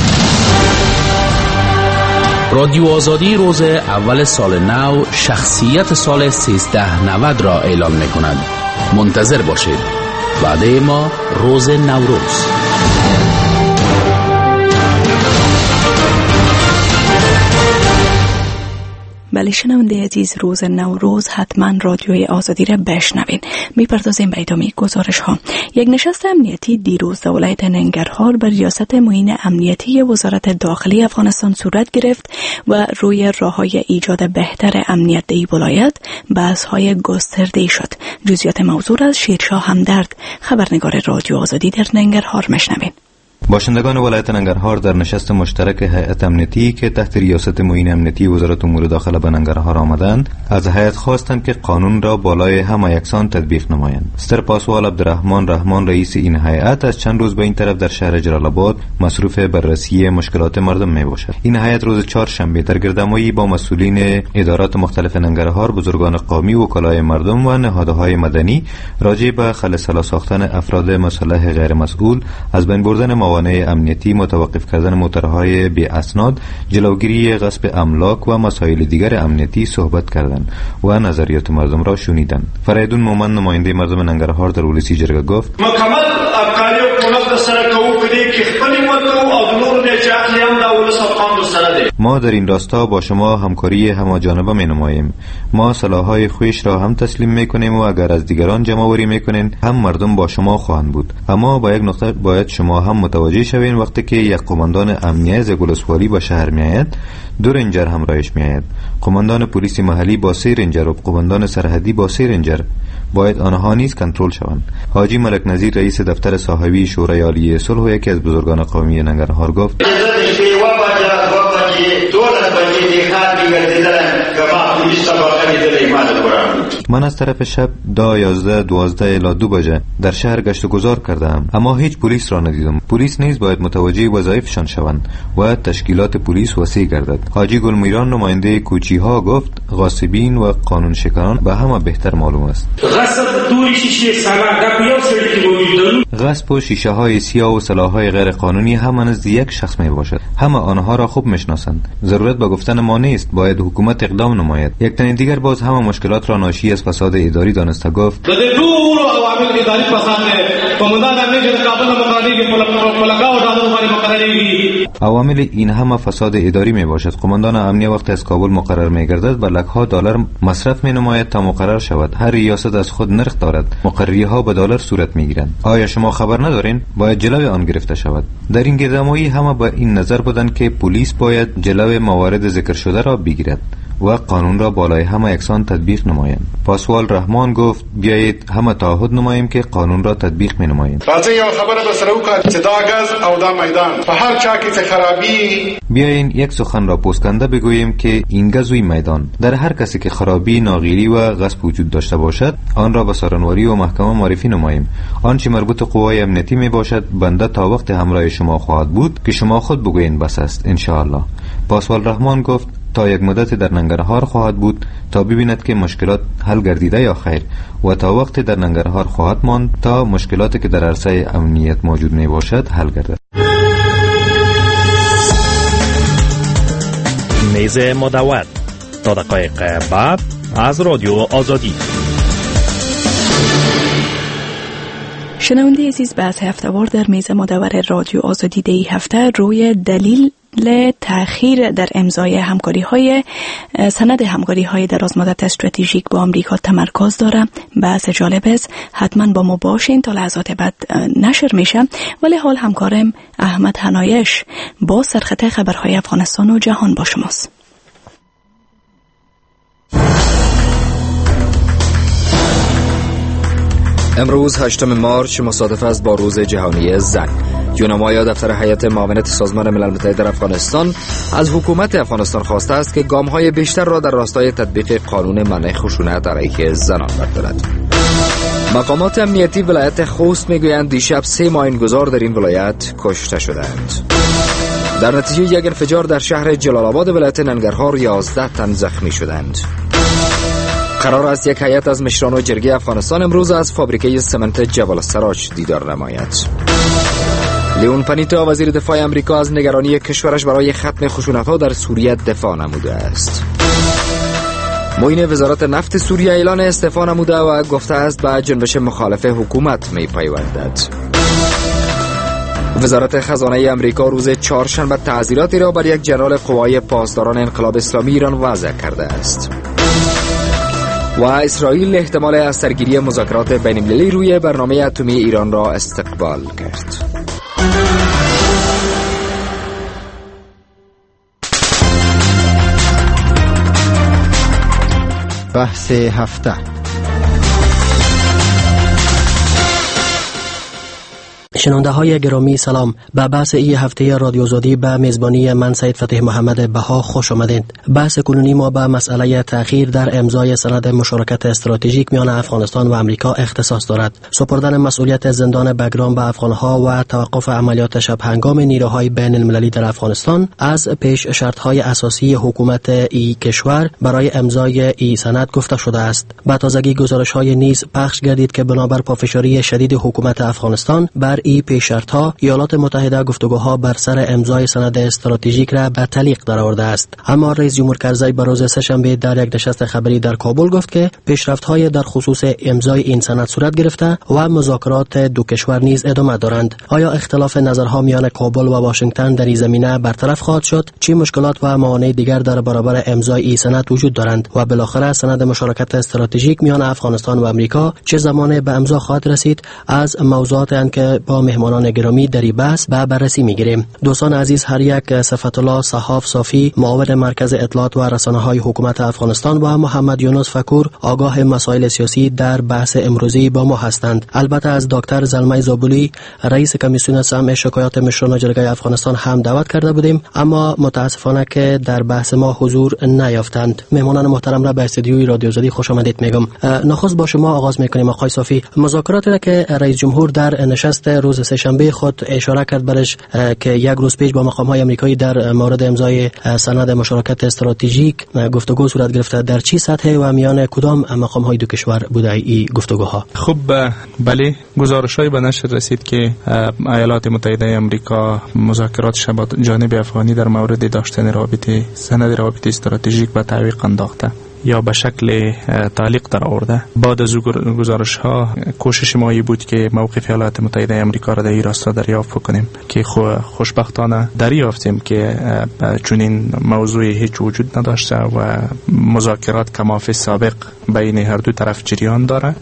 رادیو آزادی روز اول سال نو شخصیت سال 1390 را اعلام می کند. منتظر باشید. وعده ما روز نوروز. بله شنونده عزیز، روز نوروز حتما رادیوی آزادی را بشنوین. میپردازیم به ادامه گزارش ها. یک نشست امنیتی دیروز در ولایت ننگرهار بر ریاست معین امنیتی وزارت داخلی افغانستان صورت گرفت و روی راههای ایجاد بهتر امنیت در ولایت بحث‌های گسترده شد. جزئیات موضوع از شیرشاه همدرد، خبرنگار رادیو آزادی در ننگرهار، مشنوین. باشندگان ولایت ننگرهار در نشست مشترک هیئت امنیتی که تحت ریاست معین امنیتی وزارت امور داخله به ننگرهار آمدند، از هیئت خواستند که قانون را بالای همه یکسان تطبیق نمایند. سرپاسوال عبدالرحمن رحمان رئیس این هیئت از چند روز به این طرف در شهر جلال آباد مصروف بررسی مشکلات مردم می باشد. این هیئت روز چهارشنبه در گردهمایی با مسئولین ادارات مختلف ننگرهار، بزرگان قومی، وکلای مردم و نهادهای مدنی راجع به خلسلا ساختن افراد مسلح غیر مسئول، از بین بردن موانع امنیتی، متوقف کردن موتورهای بی اسناد، جلوگیری غصب املاک و مسائل دیگر امنیتی صحبت کردند و نظریات مردم را شنیدند. فریدون مومن نماینده مردم ننگرهار در ولسی جرګه گفت: مکمل افکاری او کولت سره کوو کدی که خپل متو او نور نه چاخلی هم دا ولس افغان سره دی. ما در این راستا با شما همکاری هماجانبه می نماییم. ما سلاح‌های خویش را هم تسلیم می کنیم و اگر از دیگران جمع‌آوری می کنین هم مردم با شما خواهند بود. اما با یک نقطه باید شما هم متوجه شوین، وقتی که یک قماندان امنیه زگولسوالی به شهر می آید، 2 رنجر همراهش می آید. قماندان پلیس محلی با 3 رنجر و قماندان سرحدی با 3 رنجر. باید آنها نیز کنترل شوند. حاجی ملک نظیر رئیس دفتر صاحبی شورای عالی صلح یکی از بزرگان قومی ننگرهار گفت: من از طرف شب 11 12 الی 2 بجه در شهر گشت و گذار کردم، اما هیچ پلیس را ندیدم. پلیس نیز باید متوجه وظایفشان شوند و تشکیلات پلیس وسیع گردد. حاجی گلمیران نماینده کوچی ها گفت: غاصبین و قانون شکنان به همه بهتر معلوم است. غصب و شیشه های سیاه و سلاح‌های غیر قانونی هم نزد یک شخص می باشد. همه آنها را خوب میشناسند. ضرورت به گفتن ما نیست، باید حکومت اقدام نماید. یک تن دیگر باز همه مشکلات را ناشی از فساد اداری دانسته گفت: عوامل این همه فساد اداری می باشد. قماندان امنیه وقتی از کابل مقرر می گردد به لک‌ها دلار مصرف می نماید تا مقرر شود. هر ریاست از خود نرخ دارد. مقرری ها به دلار صورت می گیرند. آیا شما خبر ندارین؟ باید جلوی آن گرفته شود. در این گردهمایی همه به این نظر بودند که پلیس باید جلوی موارد ذکر شده را بگیرد و قانون را بالای همه یکسان تطبیق نمایند. پاسوال رحمان گفت: بیایید همه تعهد نماییم که قانون را تطبیق می نماییم. راځي یو خبره به سره وکړو چې دا غاز او دا میدان په هر چا کې څه خرابي. بیاین یک سخن را پوسکنده بگوییم که این گازوی میدان در هر کسی که خرابی، ناغیری و غصب وجود داشته باشد آن را به سارنواری و محکمه معرفی نماییم. آنچه مربوط قوای امنیتی می باشد بنده تا وقت همراه شما خواهد بود که شما خود بگویین بس است ان شاء الله. پاسوال رحمان گفت: تا یک مدت در ننگرهار خواهد بود تا ببیند که مشکلات حل گردیده یا خیر و تا وقتی در ننگرهار خواهد ماند تا مشکلاتی که در عرصه امنیت موجود می باشد حل گردد. میز مدور تا دقایق بعد از رادیو آزادی. شنونده عزیز، بحث هفته‌وار در میز مدور رادیو آزادی دی هفته روی دلیل تأخیر در امضای همکاری‌های سند همکاری‌های درازمدت استراتژیک با آمریکا تمرکز داره. بحث جالب است، حتما با ما باشین تا لحظات بعد نشر میشه. ولی حال همکارم احمد حنایش با سرخط خبرهای افغانستان و جهان با شماست. امروز 8 مارچ مصادف است با روز جهانی زن. یونامایا دفتر هیئت معاونت سازمان ملل متحد در افغانستان از حکومت افغانستان خواسته است که گام‌های بیشتر را در راستای تطبیق قانون منع خشونت علیه زنان بردارد. مقامات امنیتی ولایت خوست میگویند دیشب 3 ماینگذار در این ولایت کشته شدند. در نتیجه یک انفجار در شهر جلال آباد ولایت ننگرهار 11 تن زخمی شدند. قرار است یک هیئت از مشران و جرگه افغانستان امروز از فابریکه سمنت جبل السراج دیدار نماید. لیون پانیتا وزیر دفاع امریکا از نگرانی کشورش برای ختم خشونت‌ها در سوریه دفاع نموده است. معین وزارت نفت سوریه اعلان استعفا نموده و گفته است به جنبش مخالف حکومت می‌پیوندد. وزارت خزانه امریکا روز چهارشنبه تعزیراتی را بر یک ژنرال قوای پاسداران انقلاب اسلامی ایران وضع کرده است. و اسرائیل احتمال از سرگیری مذاکرات بین‌المللی روی برنامه اتمی ایران را استقبال کرد. بحث هفته. شنونده های گرامی سلام. به بحث این هفته رادیو آزادی به میزبانی من سید فتح محمد بها خوش آمدید. بحث کنونی ما به مسئله تأخیر در امضای سند مشارکت استراتژیک میان افغانستان و امریکا اختصاص دارد. سپردن مسئولیت زندان بگرام به افغانها و توقف عملیات شب هنگام نیروهای بین المللی در افغانستان از پیش شرط‌های اساسی حکومت این کشور برای امضای این سند گفته شده است. به تازگی گزارش‌های نیز پخش گردید که بنابر پافشاری شدید حکومت افغانستان بر این پیش شرط‌ها ایالات متحده گفتگوها بر سر امضای سند استراتژیک را به تعلیق درآورده است. اما رئیس جمهور کرزی به روز سه‌شنبه در یک نشست خبری در کابل گفت که پیشرفت‌های در خصوص امضای این سند صورت گرفته و مذاکرات دو کشور نیز ادامه دارند. آیا اختلاف نظرها میان کابل و واشنگتن در این زمینه برطرف خواهد شد؟ چه مشکلات و موانع دیگر در برابر امضای این سند وجود دارند؟ و بالاخره سند مشارکت استراتژیک میان افغانستان و امریکا چه زمان به امضا خواهد رسید؟ از موضوعاتی که با مهمانان گرامی در این بحث به بررسی میگیریم. دوستان عزیز، هر یک صفت الله صحاف صافی معاون مرکز اطلاعات و رسانه‌های حکومت افغانستان و محمد یونس فکور آگاه مسائل سیاسی در بحث امروزی با ما هستند. البته از دکتر زلمه زابلی رئیس کمیسیون سمع شکایات مشران جرگه افغانستان هم دعوت کرده بودیم، اما متاسفانه که در بحث ما حضور نیافتند. مهمانان محترم را به استودیوی رادیو آزادی خوش آمدید میگم. نخست با شما آغاز میکنیم آقای صافی. مذاکراتی را که رئیس جمهور در نشست روز سه‌شنبه خود اشاره کرد برش که یک روز پیش با مقام‌های آمریکایی در مورد امضای سند مشارکت استراتژیک گفتگو صورت گرفته، در چه سطح و میان کدام مقام‌های دو کشور بوده این گفتگوها؟ خب بله، گزارش‌های به نشر رسید که ایالات متحده آمریکا مذاکرات با جانب افغانی در مورد داشتن سند رابطه استراتژیک به تعویق انداخته یا به شکل تعلیق در آورده. بعد از گزارش ها کوشش ما بود که موقف ایالات متحده آمریکا را در این راستا دریافت کنیم که خوشبختانه دریافتیم که چنین موضوعی هیچ وجود نداشته و مذاکرات کماف سابق بین هر دو طرف جریان داره.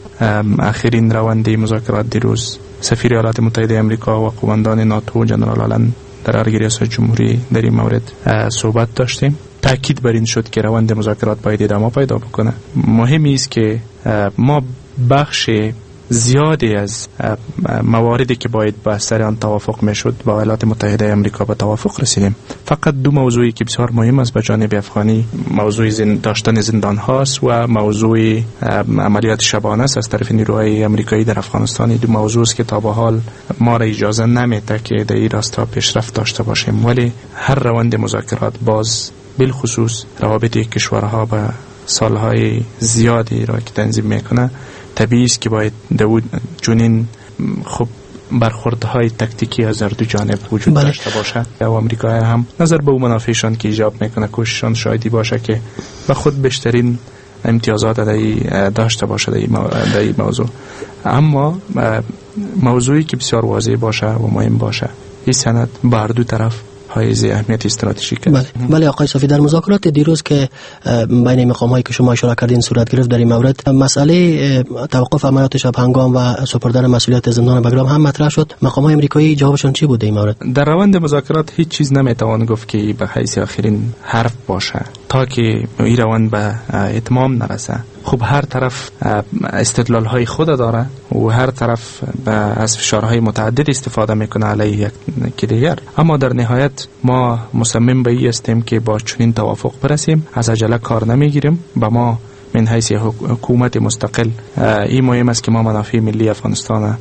آخرین روند مذاکرات دیروز سفیر ایالات متحده آمریکا و قماندان ناتو جنرال آلن در ارگ ریاست جمهوری در این مورد صحبت داشتیم. تاکید بر این شد که روند مذاکرات باید ادامه پیدا بکنه. مهمی است که ما بخش زیادی از مواردی که باید با سر آن توافق میشد با ایالات متحده آمریکا به توافق رسیدیم. فقط دو موضوعی که بسیار مهم است به جانب افغانی، موضوع داشتن زندان هاست و موضوع عملیات شبانه است از طرف نیروهای آمریکایی در افغانستان. دو موضوع است که تا به حال ما را اجازه نمیده که در این راستا پیشرفت داشته باشیم، ولی هر روند مذاکرات باز بالخصوص روابط کشورها به سالهای زیادی را که تنظیم میکنه، طبیعی است که باید چنین خب برخوردهای تکتیکی از هر دو جانب وجود داشته باشه و آمریکا هم نظر به منافعشان که ایجاب میکنه کوششان شایدی باشه که به خود بیشترین امتیازات داشته باشه در این موضوع. اما موضوعی که بسیار واضح باشه و مهم باشه، این سند بر دو طرف حائز اهمیت استراتژیک است. بله آقای صافی، در مذاکرات دیروز که بین مقام‌هایی که شما اشاره کردین صورت گرفت در این مورد، مسئله توقف عملیات شب هنگام و سپردن مسئولیت زندان بگرام هم مطرح شد. مقام‌های آمریکایی جوابشون چی بود در این مورد؟ در روند مذاکرات هیچ چیز نمیتوان گفت که به حیث آخرین حرف باشه تا که این روند به اتمام نرسه. خب هر طرف استدلال‌های خود داره و هر طرف از فشارهای متعدد استفاده میکنه علیه یک دیگر، اما در نهایت ما مصمم به این هستیم که با چنین توافق برسیم. از عجله کار نمیگیریم. با ما من حیث حکومت مستقل این مهم است که ما منافع ملی افغانستان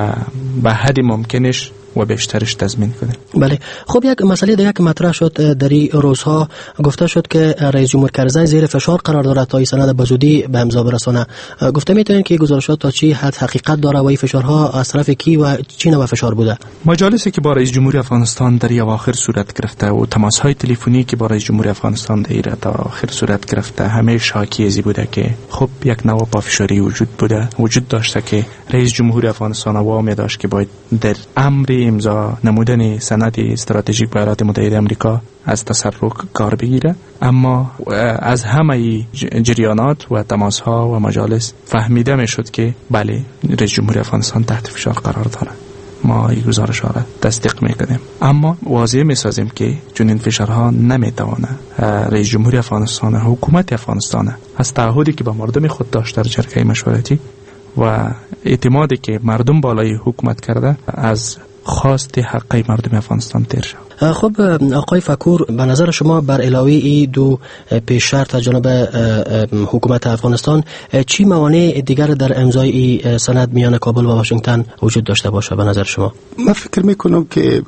به حد ممکنش و بیشترش تضمین کنیم. بله. خب یک مسئله دیگه که مطرح شد در این روزها، گفته شد که رئیس جمهور کرزی زیر فشار قرار دارد تا این سند به زودی به امضا برسانه. گفته میتونین که گزارشات تا چی حد حقیقت داره و این فشارها از طرف کی و چی نوع فشار بوده؟ مجالسی که با رئیس جمهور افغانستان در اواخر صورت گرفته و تماس‌های تلفنی که با رئیس جمهور افغانستان در اواخر صورت گرفته، همه شاکی ازی بوده که خب یک نوع پافشاری وجود داشته که رئیس جمهور افغانستان وامی داشت که باید در امر امضا نمودن سند استراتژیک با ایالات متحده آمریکا از تسرع کار بگیره. اما از همه جریانات و تماس‌ها و مجالس فهمیده میشد که بله رئیس جمهور افغانستان تحت فشار قرار داره. ما این گزارش ها را تصدیق میکنیم، اما واضح میسازیم که چون این فشارها نمیتوانه رئیس جمهور افغانستان، حکومت افغانستان از تعهدی که با مردم خود داشت در جرگه مشورتی و اعتمادی که مردم بالای حکومت کرده، از خواست حقی مردم افغانستان تیر شد. خب آقای فکور، به نظر شما بر علاوه این دو پیش شرط از جانب حکومت افغانستان چی موانع دیگر در امضای این سند میان کابل و واشنگتن وجود داشته باشه به نظر شما؟ من فکر میکنم که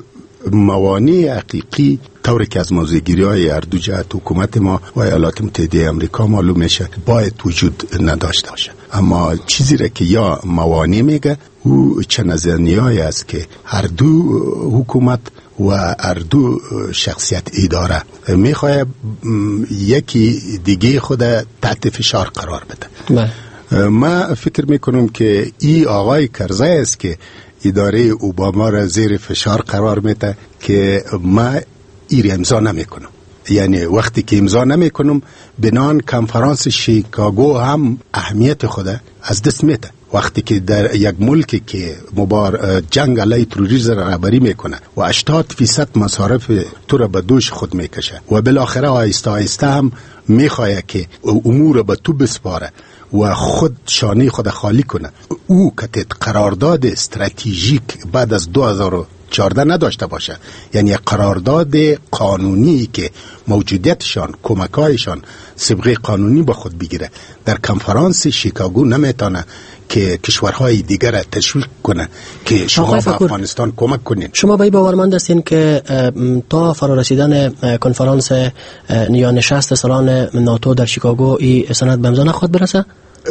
موانع حقیقی طوری که از موضوعگیری‌های هر دو جهت حکومت ما و ایالات متحده آمریکا معلوم میشه باید وجود نداشته باشه. اما چیزی را که یا موانع میگه او چه نظریه‌ای است که هر دو حکومت و هر دو شخصیت اداره میخواد یکی دیگه خود تحت فشار قرار بده. من فکر میکنم که این آقای کرزی است که اداره اوباما را زیر فشار قرار میده که ما این امضا نمیکنم. یعنی وقتی که امضا نمیکنم بنان کنفرانس شیکاگو هم اهمیت خود از دست میده. وقتی که در یک ملکی که جنگ علیه تروریسم را رهبری میکنه و 80% مصارف تو را به دوش خود میکشه و بالاخره آهسته آهسته هم میخواه که امور به تو بسپاره و خود شانه خود خالی کنه، او که قرارداد استراتژیک بعد از 2014 نداشته باشه، یعنی قرارداد قانونی که موجودیتشان کمکایشان سابقه قانونی با خود بگیره، در کنفرانس شیکاگو نمیتونه که کشورهای دیگر را تشویق کنه که شما به افغانستان کمک کنین. شما به این باورمند هستین که تا فرا رسیدن کنفرانس یا نشست سالان ناتو در شیکاگو این سند به امضا نخواهد برسه؟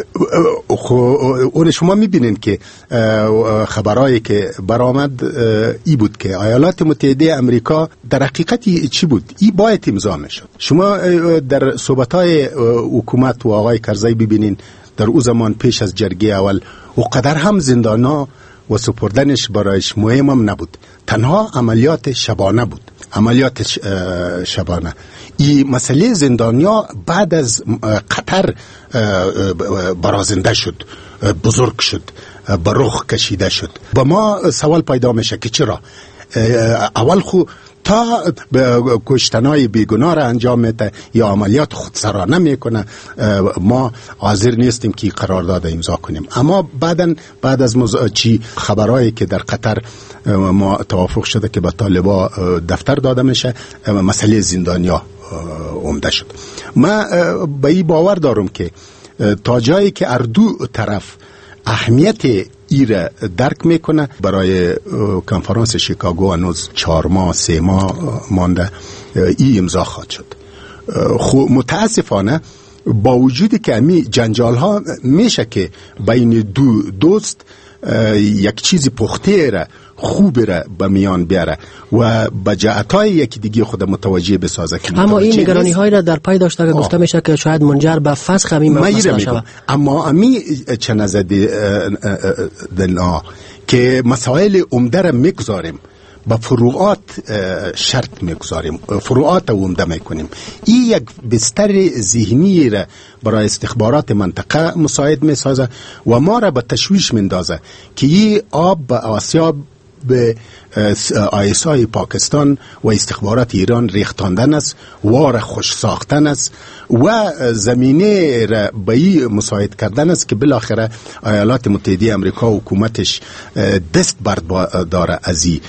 اون شما میبینین که خبرایی که برآمد ای بود که ایالات متحده آمریکا در حقیقت چی بود؟ ای باید امضا میشد. شما در صحبت‌های حکومت و آقای کرزی ببینین در او زمان پیش از جرگه اول و قدر هم زندانا و سپردنش برایش مهم هم نبود، تنها عملیات شبانه بود. عملیات شبانه این مسئله زندانیا بعد از قطر برازنده شد، بزرگ شد، به رخ کشیده شد. با ما سوال پیدا میشه که چرا اول خو تا کشتنای بیگناه را انجام میده یا عملیات خودسرانه میکنه ما حاضر نیستیم که قرارداد امضا کنیم. اما بعد از خبرایی که در قطر ما توافق شده که به طالبا دفتر داده میشه، مسئله زندانیا عمده شد. من به این باور دارم که تا جایی که هر دو طرف اهمیت ایره درک میکنه، برای کنفرانس شیکاگو هنوز 4 ماه 3 ماه مانده، ای امضا خواهد شد. متاسفانه با وجودی که امی جنجال ها میشه که بین دو دوست یک چیزی پخته را خوب را به میان بیاره و به جهت‌های یکی دیگه خود متوجه بسازه که اما این نگرانی های را در پای داشته که گفته میشه که شاید منجر به فسخ همین مسئله شود. اما امی چه نزده دلنا که مسائل عمده را میگذاریم با فروعات شرط میگذاریم، فروعات عمده میکنیم. این یک بستر ذهنی را برای استخبارات منطقه مساعد میسازه و ما را به تشویش میندازه که این آب به آسیاب به آیسای پاکستان و استخبارات ایران ریختاندن است، وار خوش ساختن است و زمینه را به این مساعد کردن است که بالاخره ایالات متحده امریکا و حکومتش دست برداره از این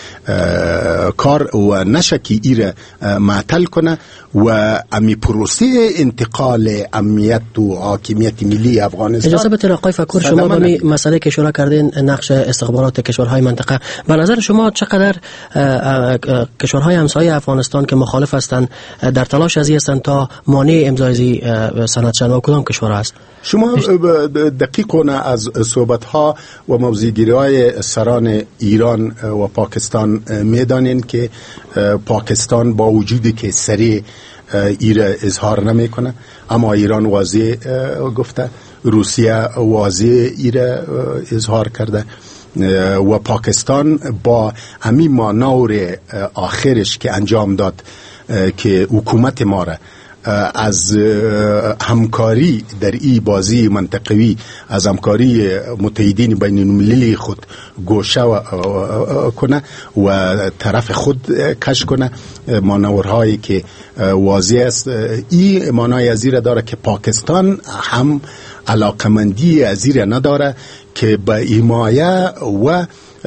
کار و نشه که ای را معطل کنه و امی پروسه انتقال امنیت و حاکمیت ملی افغانستان. اجازه بدید آقای فکور، شما به مسئله که اشاره کردین نقش استخبارات کشورهای منطقه، به نظر شما چقدر کشورهای همسایه افغانستان که مخالف هستند در تلاش از این هستند تا مانع امضای سند شوند و کدام کشور است؟ شما دقیقاً از صحبت‌ها و موضوع‌گیری‌های سران ایران و پاکستان می‌دانید که پاکستان با وجودی که سریع ایره اظهار نمی‌کنه، اما ایران واضح گفته، روسیه واضح ایره اظهار کرده و پاکستان با همین مانور آخرش که انجام داد که حکومت ما را از همکاری در این بازی منطقوی، از همکاری متحدین بین المللی خود گوشه کنه و طرف خود کش کنه، مانورهایی که واضح است. این مانای از این داره که پاکستان هم علاقمندی از این نداره که به حمایه و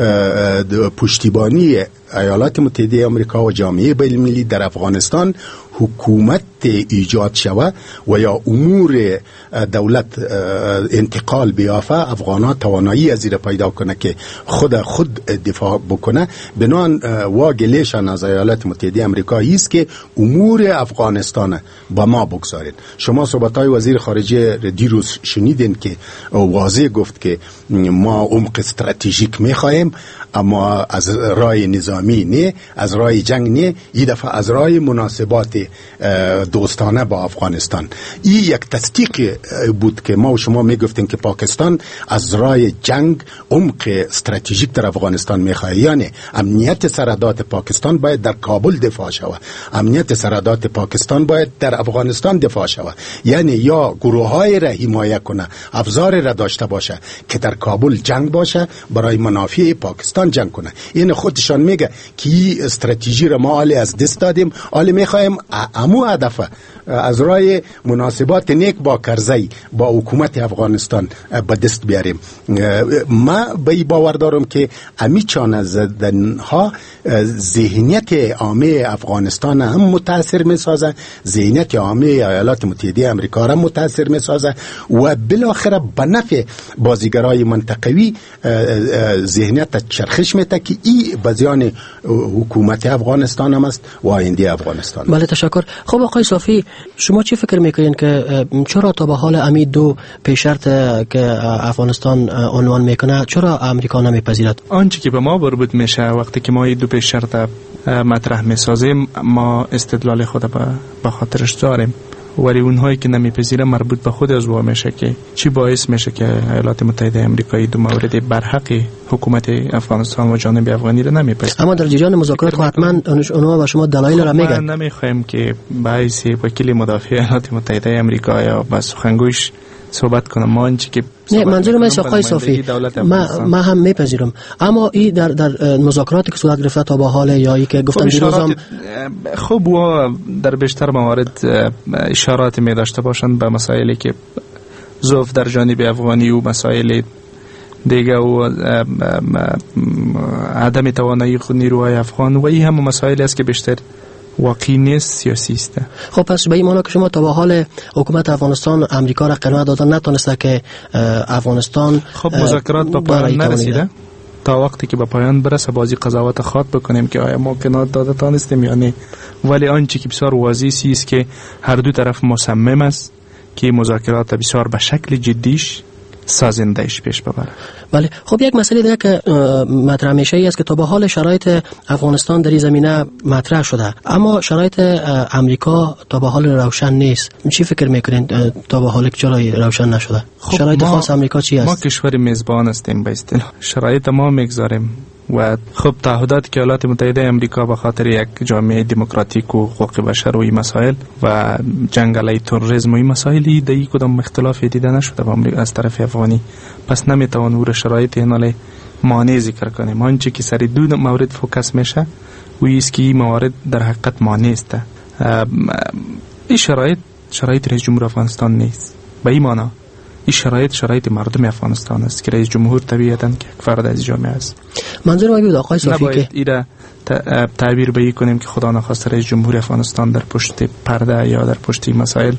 پشتیبانی ایالات متحده آمریکا و جامعه بین المللی در افغانستان حکومت ایجاد شوه و یا امور دولت انتقال بیافه، افغانات توانایی از این پیدا کنه که خود دفاع بکنه. بنان واگلیشان از ایالات متحده آمریکا است که امور افغانستان با ما بگذارید. شما صحبت‌های وزیر خارجه دیروز شنیدین که واضح گفت که ما عمق استراتژیک می‌خوایم، اما از راه نظامی نه، از راه جنگ نه، این دفعه از راه مناسبات دوستانه با افغانستان. این یک تصدیق بود که ما و شما میگفتیم که پاکستان از راه جنگ عمق استراتژیک در افغانستان میخواه، یعنی امنیت سرحدات پاکستان باید در کابل دفاع شود، امنیت سرحدات پاکستان باید در افغانستان دفاع شود، یعنی یا گروه‌های را حمایت کنه، ابزار را داشته باشه که در کابل جنگ باشه، برای منافع پاکستان جنگ کنه. این خودشان میگه که این استراتژی را ما از دست دادیم، حالا میخوایم امو هدف از راه مناسبات نیک با کرزی با حکومت افغانستان به دست بیاریم. ما به باور دارم که امی چانه زدن ها ذهنیت عامه افغانستان هم متاثر میسازه، ذهنیت عامه ایالات متحده آمریکا هم متاثر میسازه و بالاخره به نفع بازیگرای منطقوی ذهنیت چرخش میته که این بزیان حکومت افغانستان هم است و آینده افغانستان. بله تشکر. خب آقای صافی، شما چی فکر میکنین که چرا تا به حال امی دو پیشرط که افغانستان عنوان میکنه چرا امریکا نمیپذیرد؟ آنچه که به ما مربوط میشه وقتی که ما این دو پیشرط مطرح میسازیم، ما استدلال خود به خاطرش داریم، ولی اونهایی که نمیپذیره مربوط به خود از میشه که چی باعث میشه که ایالات متحده آمریکایی دو مورد برحق حکومت افغانستان و جانب افغانی را نمیپذیره. اما در جریان مذاکرات حتما اونها و شما دلایل را میگن. ما نمیخوایم که باعث وکیل مدافع ایالات متحده آمریکا یا با سخنگویش صحبت کنم. ما آنچه که نه، منظورم است آقای صافی، ما هم میپذیرم، اما این در مذاکراتی که صورت گرفته تا به حال یا ای که گفتن دیروزم خوب و در بیشتر موارد اشارات می داشته باشند به مسائلی که ضعف در جانب افغانی و مسائل دیگه و عدم توانایی نیروهای افغان و این هم مسائلی است که بیشتر واقعی نیست، سیاسی است. خب پس به این معنی که شما تا به حال حکومت افغانستان امریکا را قناعت دادن نتونسته که افغانستان خب مذاکرات به پایان نرسیده، تا وقتی که به پایان برسه بازی قضاوت خاط بکنیم که آیا ما قناعت داده تانستیم یا نه. ولی آنچه که بسیار واضح است که هر دو طرف مصمم است که مذاکرات بسیار به شکل جدیش سازندهش پیش ببره. بله. خب یک مسئله دیگه که مطرح میشه است که تا به حال شرایط افغانستان در این زمینه مطرح شده، اما شرایط امریکا تا به حال روشن نیست. چی فکر میکنین تا به حال چرا روشن نشده؟ خب شرایط خاص امریکا چی است؟ ما کشور میزبان هستیم به اصطلاح، شرایط ما میگذاریم و خب تعهدات که ایالات متحده امریکا به خاطر یک جامعه دموکراتیک و حقوق بشر و این مسائل و جنگ علیه تروریسم و این مسائلی در یک کدام اختلاف دیده نشده از طرف افغانی، پس نمیتوان او شرایط ایناله مانع ذکر کنیم. آنچه که سر دو مورد فوکس میشه و است که این موارد در حقیقت مانع است. این شرایط رئیس جمهور افغانستان نیست، به این معنا این شرایط مردم افغانستان است که رئیس جمهور طبیعتاً که یک فرد از جامعه است. منظور ما بود آقای صافی که ایره تعبیر به کنیم که خدا نخواست رئیس جمهور افغانستان در پشت پرده یا در پشت مسائل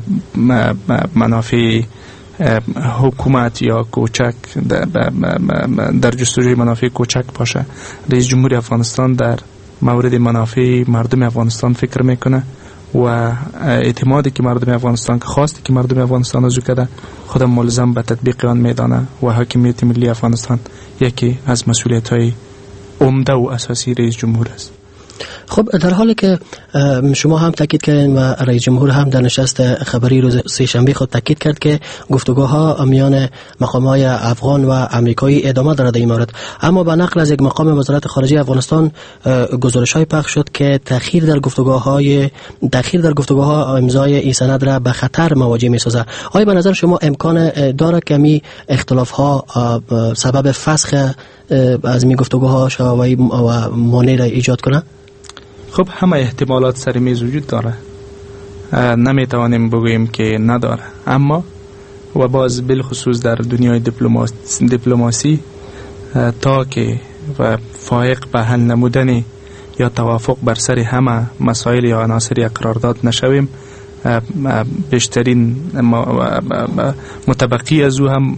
منافع حکومت یا کوچک در جستجوی منافع کوچک باشه. رئیس جمهور افغانستان در مورد منافع مردم افغانستان فکر میکنه و اعتمادی که مردم افغانستان که خواستی که مردم افغانستان از او کده خودم ملزم به تطبیق آن میدانه و حاکمیت ملی افغانستان یکی از مسئولیت‌های عمده و اساسی رئیس جمهور است. خب در حالی که شما هم تاکید کردین و رئیس جمهور هم در نشست خبری روز سه‌شنبه خود تاکید کرد که گفتگوها میان مقام‌های افغان و امریکایی ادامه دارد این مورد، اما به نقل از یک مقام وزارت خارجه افغانستان گزارش‌های پخش شد که تأخیر در گفتگوها امضای این سند را به خطر مواجه می‌سازد. آیا به نظر شما امکان دارد که می اختلاف‌ها سبب فسخ از می گفتگوها شوی و مانع را ایجاد کنه؟ خب همه احتمالات سر میز وجود داره، نمیتوانیم بگوییم که نداره، اما و باز بالخصوص در دنیای دیپلماسی تا که و فائق به حل نمودن یا توافق بر سر همه مسائل یا عناصر قرارداد نشویم، بیشترین متبقی از او هم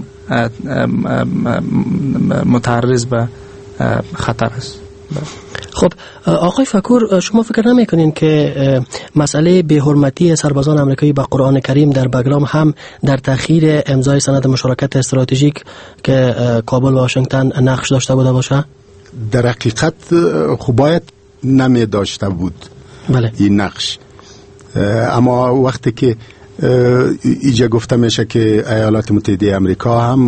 متعرض به خطر است. خب آقای فکور، شما فکر نمی‌کنین که مسئله بی‌حرمتی سربازان آمریکایی به قرآن کریم در بگرام هم در تأخیر امضای سند مشارکت استراتژیک که کابل و واشنگتن نقش داشته بوده باشه؟ در حقیقت خب باید نمی داشته بود. بله. این نقش، اما وقتی که اینجا گفته میشه که ایالات متحده امریکا هم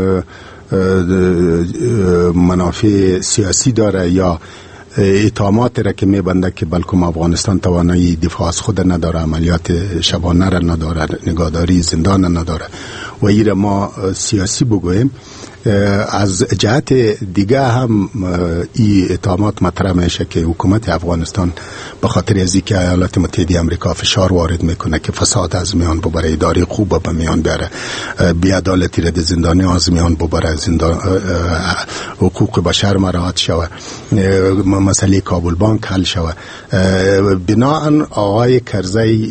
منافع سیاسی داره یا اتهامات را که میبنده که بلکه افغانستان توانایی دفاع از خود نداره، عملیات شبانه را نداره، نگهداری زندان نداره و این را ما سیاسی بگویم، از جهت دیگه هم این اتهامات مطرح میشه که حکومت افغانستان به خاطر از اینکه ایالات متحده آمریکا فشار وارد میکنه که فساد از میان ببره، اداره خوب به میان بیاره، بی‌عدالتی را در زندانی از میان ببره، حقوق بشر مراعات شود، مسئله کابل بانک حل شود، بناهن آقای کرزی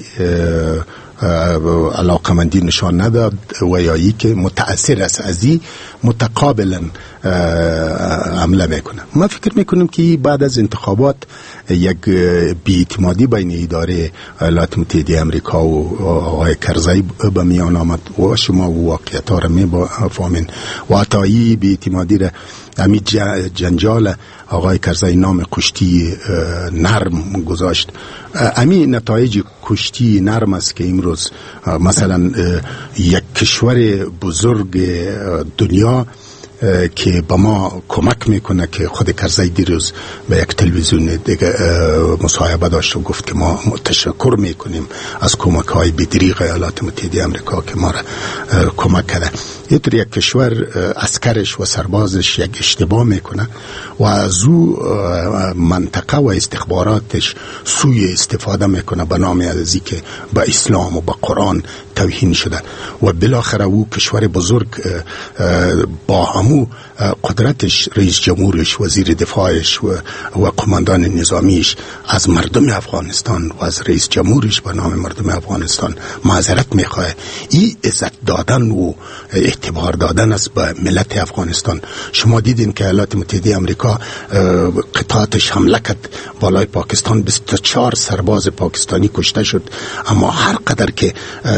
علاقمندی نشان نداد و یایی که متأثر است از این متقابلا عمله میکنه. ما فکر میکنیم که بعد از انتخابات یک بی‌اعتمادی بین اداره ایالات متحده آمریکا و آقای کرزی به میان آمد و شما واقعیت ها را میفهمین و حتی بی‌اعتمادی را همین جنجال آقای کرزی نام کشتی نرم گذاشت. همین نتایج کشتی نرم است که امروز مثلا یک کشور بزرگ دنیا که به ما کمک میکنه که خود کرزی دیروز به یک تلویزیون دیگه مصاحبه داشت و گفت که ما تشکر میکنیم از کمک های بدریغ ایالات متحده آمریکا که ما را کمک کرده. یه طور یک کشور عسکرش و سربازش یک اشتباه میکنه و از او منطقه و استخباراتش سوی استفاده میکنه به نام ازی که به اسلام و به قرآن توهین شده و بالاخره او کشور بزرگ با همو قدرتش، رئیس جمهورش، وزیر دفاعش و قماندان نظامیش از مردم افغانستان و از رئیس جمهورش به نام مردم افغانستان معذرت میخواه. این عزت دادن و اعتبار دادن است به ملت افغانستان. شما دیدین که ایالات متحده آمریکا قطعاتش حمله کرد بالای پاکستان، 24 سرباز پاکستانی کشته شد، اما هر قدر که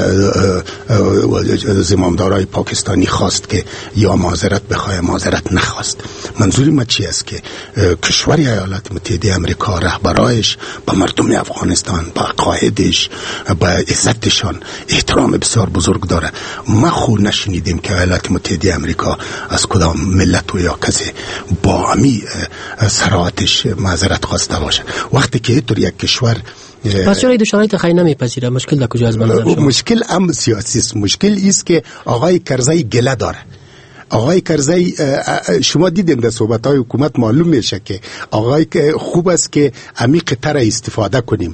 زمامدارای پاکستانی خواست که یا معذرت بخواه، معذرت نخواست. منظوری من چی است که کشور ایالات متحده آمریکا، رهبرایش به مردم افغانستان، به عقایدش، به عزتشان احترام بسیار بزرگ داره. ما خود نشنیدیم که ایالات متحده آمریکا از کدام ملت و یا کسی با همی صراحتش معذرت خواسته باشه. وقتی که اینطور یک کشور پس چرا این شرایط خیلی نمیپذیره؟ مشکل در کجا از نظر شما؟ مشکل هم سیاسی است. مشکل است که آقای کرزی گله داره. آقای کرزی، شما دیدیم در صحبت‌های حکومت معلوم میشه که آقای خوب است که عمیق تر استفاده کنیم.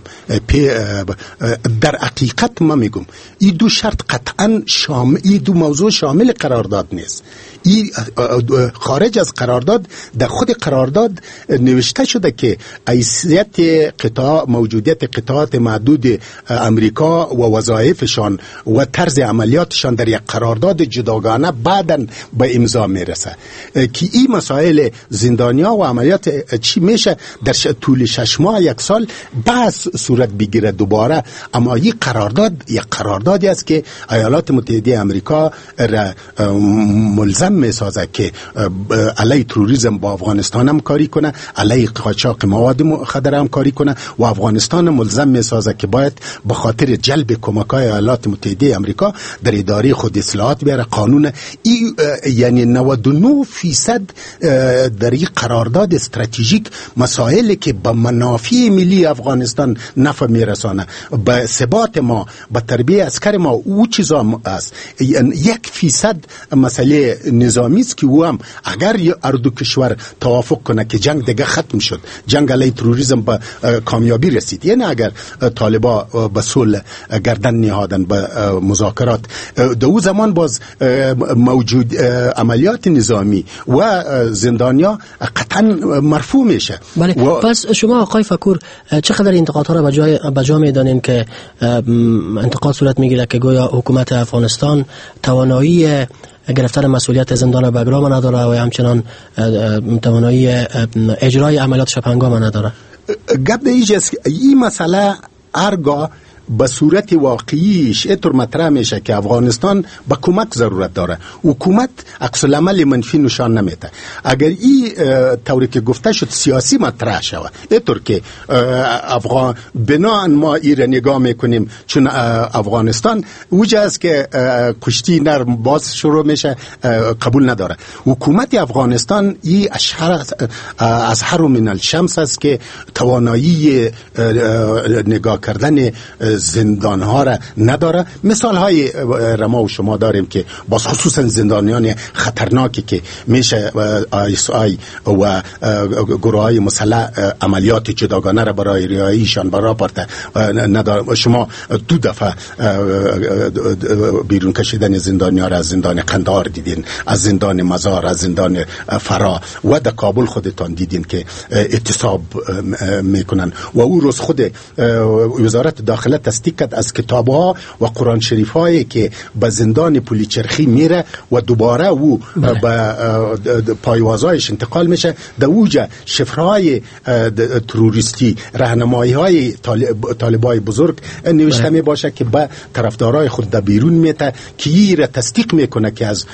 در حقیقت ما میگم این دو شرط قطعا این دو موضوع شامل قرارداد نیست. این خارج از قرارداد، در خود قرارداد نوشته شده که حیثیت موجودیت قطاعات معدود امریکا و وظایفشان و طرز عملیاتشان در یک قرارداد جداگانه بعداً به امضا میرسه که این مسائل زندانیا و عملیات چی میشه در طول 6 ماه 1 سال بحث صورت بگیره دوباره. اما این قرارداد یک قراردادی است که ایالات متحده آمریکا را ملزم میسازه که علیه تروریسم با افغانستان هم کاری کنه، علیه قاچاق مواد مخدر هم کاری کنه و افغانستان ملزم میسازه که باید به خاطر جلب کمک‌های ایالات متحده آمریکا در اداره خود اصلاحات بیاره. قانون یعنی 99% در این قرارداد استراتژیک مسائلی که به منافع ملی افغانستان نفع میرسانه، به ثبات ما، به تربیه عسکر ما، او چیزا است. 1% مسئله نظامی است که او هم اگر هر دو کشور توافق کنه که جنگ دیگه ختم شد، جنگ علیه تروریسم به کامیابی رسید، یعنی اگر طالبا به صلح گردن نهادن به مذاکرات، در او زمان باز موجود عملیات نظامی و زندانیا قطعا مرفوع میشه. بله. پس شما آقای فکور چقدر انتقادها را به جا میدانین که انتقاد صورت میگیره که گویا حکومت افغانستان توانایی گرفتن مسئولیت زندان بگرام نداره و همچنان توانایی اجرای عملیات شبهنگام نداره؟ گپ دیجاست این مسئله هرگاه به صورت واقعیش اینطور مطرح میشه که افغانستان به کمک ضرورت داره، حکومت عکس العمل منفی نشان نمیده. اگر این طوری که گفته شد سیاسی مطرح شود، اینطور که افغان بناهن ما این را نگاه میکنیم چون افغانستان اوجاست که کشتی نرم باز شروع میشه، قبول نداره. حکومت افغانستان این اشهر من الشمس است که توانایی نگاه کردن زندان ها را نداره. مثال های رما و شما داریم که باز خصوصا زندانیان خطرناکی که میشه ISI و گروه های مسلح عملیات جداگانه را برای رهاییشان برای پرته نداره. شما 2 دفعه بیرون کشیدن زندانیان را از زندان قندهار دیدین، از زندان مزار، از زندان فرا و در کابل خودتان دیدین که اعتصاب میکنن و او روز خود وزارت داخله تصدیق کرد از کتاب‌ها و قرآن شریف‌هایی که به زندان پولیچرخی میره و دوباره او به پایوازایش انتقال میشه. در اوجه شفرهای تروریستی، راهنمایی‌های طالبای بزرگ نوشته می باشه که به طرفدارای خود در بیرون میته که این را تصدیق میکنه که از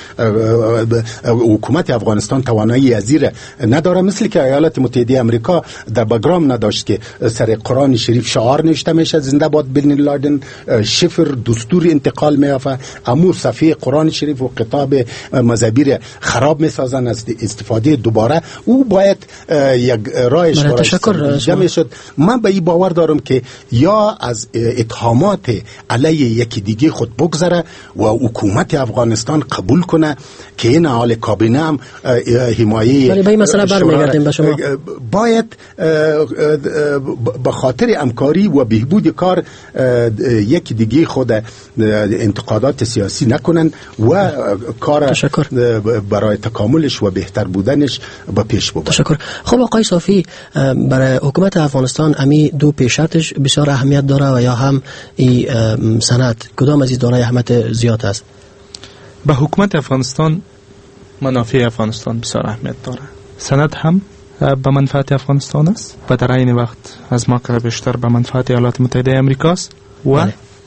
حکومت افغانستان توانایی ازیر نداره. مثل که ایالات متحده آمریکا در بگرام نداشت که سر قرآن شریف شعار نوشته میشه زنده باد بن لادن، شفر دستور انتقال میافه، امور صفحه قرآن شریف و کتاب مذهبی خراب میسازن از استفاده دوباره. او باید یک رایش جمع شد. من به این باور دارم که یا از اتهامات علیه یکی دیگه خود بگذره و حکومت افغانستان قبول کنه که این حال کابینه هم حمایه ولی به این مسئله برمیگردیم به شما. باید به خاطر همکاری و بهبود کار یکی دیگه خود انتقادات سیاسی نکنن و کار برای تکاملش و بهتر بودنش با پیش ببرن. تشکر. خب آقای صافی، برای حکومت افغانستان امی دو پیشرتش بسیار اهمیت داره و یا هم این سند کدام از این دارای اهمیت زیاد است؟ به حکومت افغانستان منافع افغانستان بسیار اهمیت داره. سند هم به منفعت افغانستان است و در این وقت از ما که بیشتر به منفعت ایالات متحده امریکا است و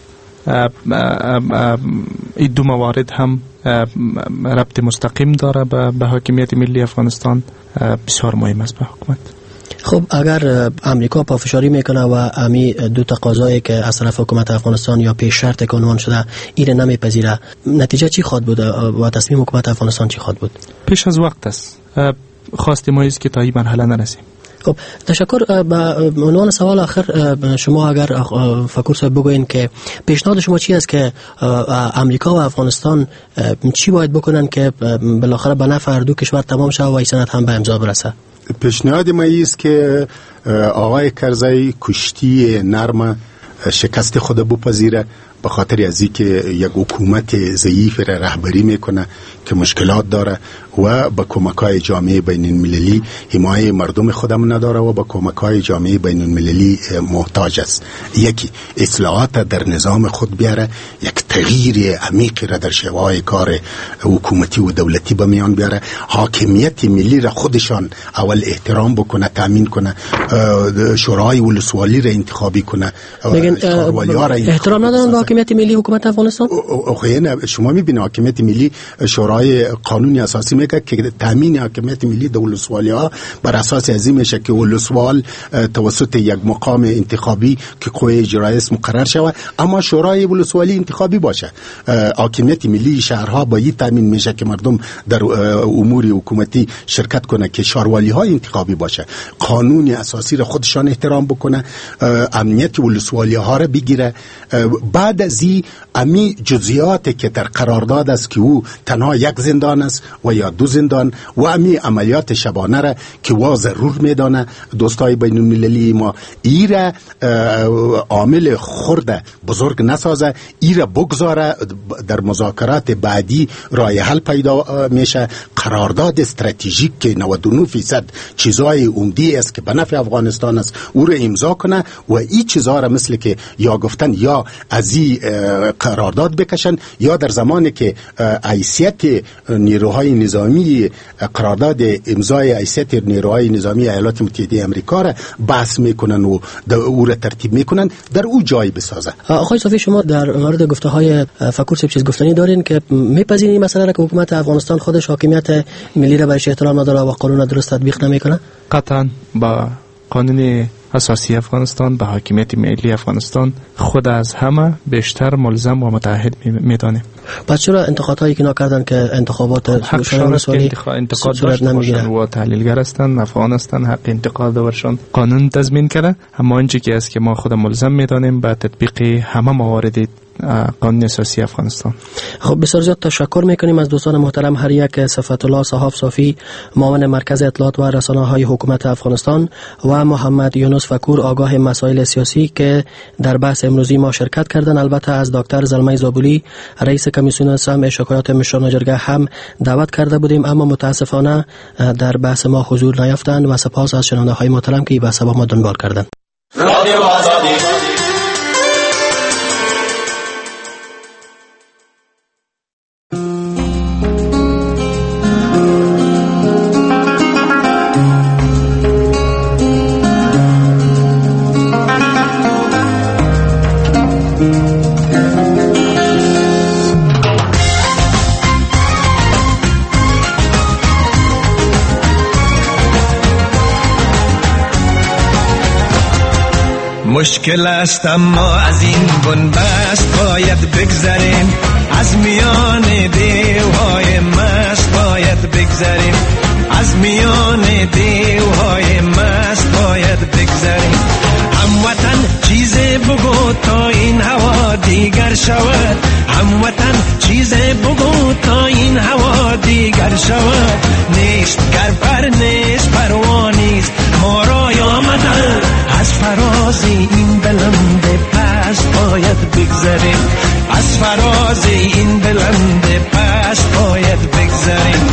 این دو موارد هم ربط مستقیم داره به حاکمیت ملی افغانستان. بسیار مهم است به حکومت. خب اگر امریکا پافشاری میکنه و امی دو تقاضایی که از طرف حکومت افغانستان یا پیش شرط که عنوان شده این نمیپذیره، نتیجه چی خواهد بود و تصمیم حکومت افغانستان چی خواهد بود؟ پیش از وقت است. خواست ما است که تا این مرحله نرسیم. خب تشکر. به عنوان سوال آخر شما اگر فکر صاحب بگوین که پیشنهاد شما چی است که امریکا و افغانستان چی باید بکنن که بالاخره به نفع هر دو کشور تمام شود و این سند هم به امضا برسه؟ پیشنهاد ما است که آقای کرزی کشتی نرم شکست خود بپذیره، به خاطر از اینکه یک حکومت ضعیف را رهبری میکنه که مشکلات داره و با کمک‌های جامعه بین المللی حمایت مردم خودم نداره و با کمک‌های جامعه بین المللی محتاج است. یکی اصلاحات در نظام خود بیاره، یک تغییر عمیق را در شیوه کار حکومتی و دولتی به میان بیاره، حاکمیت ملی را خودشان اول احترام بکنه، تامین کنه، شورای ولسوالی را انتخابی کنه، احترام ندارن به حاکمیت ملی حکومت افغانستان. شما میبینید حاکمیت ملی شورای قانونی اساسی میگه که تامین حاکمیت ملی در ولسوالی ها بر اساس ازی میشه که ولسوال توسط یک مقام انتخابی که قوه اجرایی است مقرر شود، اما شورای ولسوالی انتخابی باشه. حاکمیت ملی شهرها با این تامین میشه که مردم در امور حکومتی شرکت کنه که شاروالی ها انتخابی باشه، قانون اساسی را خودشان احترام بکنه، امنیت ولسوالی ها را بگیره. بعد از امی جزئیات که در قرارداد است که او تنها یک زندان است و یا دو زندان و امی عملیات شبانه را که وا ضرور میدانه دوستای بین المللی ما ایره عامل خرد بزرگ نسازه، ایره بگذاره در مذاکرات بعدی راه حل پیدا میشه. قرارداد استراتژیک که 99% چیزای عمده است که به نفع افغانستان است او را امضا کنه و این چیزها را مثل که یا گفتن یا از این قرارداد بکشن یا در زمانی که حیثیت نیروهای نظامی قرارداد امضای حیثیت نیروهای نظامی ایالات متحده آمریکا را بحث میکنن و او را ترتیب میکنن در او جای بسازه. آقای صافی، شما در مورد گفته های فکر صاحب چیز گفتنی دارین که میپذیرین این مسئله را که حکومت افغانستان خودش حاکمیت ملی را برش احترام نداره و قانون درست تطبیق نمیکنه؟ قطعا با قانون اساسی افغانستان به حاکمیت ملی افغانستان خود از همه بیشتر ملزم و متعهد میدانیم. پس چرا انتقادهایی که نکردن که انتخابات شورای انتقاد صورت نمیگیره و تحلیلگر هستند، افغان هستند، حق انتقاد ورشان قانون تضمین کرده، اما اینجا که است که ما خود ملزم میدانیم به تطبیق همه موارد قانون اساسی افغانستان. خب بسیار زیاد تشکر میکنیم از دوستان محترم، هر یک صفت الله صحاف صافی معاون مرکز اطلاعات و رسانه‌های حکومت افغانستان و محمد یونس فکور آگاه مسائل سیاسی که در بحث امروزی ما شرکت کردن. البته از دکتر زلمه زابولی رئیس کمیسیون سمع شکایات مشران جرگه هم دعوت کرده بودیم اما متاسفانه در بحث ما حضور نیافتند و سپاس از شنونده‌های محترم که این بحث با ما دنبال کردند. رادیو آزادی مشکل است اما از این بنبست باید بگذریم، از میان دیوهای مست باید بگذریم، از میان دیوهای مست باید بگذریم. هموطن چیز بگو تا این هوا دیگر شود، هموطن چیز بگو تا این هوا دیگر شود. نیست گر پر نیست پروانیست ما را آمدن از فراز این بلند پست بگذریم، از فراز این بلند پست باید بگذریم.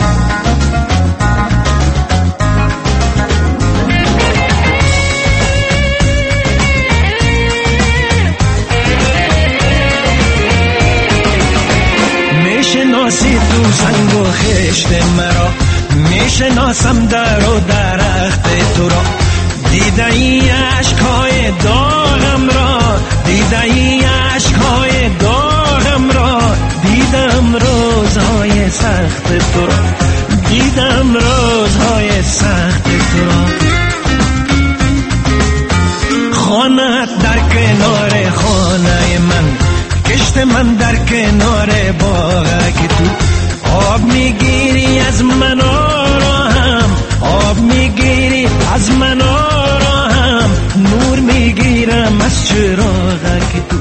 میشناسی تو سنگ و خشت مرا، میشناسم در و درخت تو را، دیده ای عشقهای داغم را، دیده ای عشقهای داغم را، دیدم روزهای سخت تو را، دیدم روزهای سخت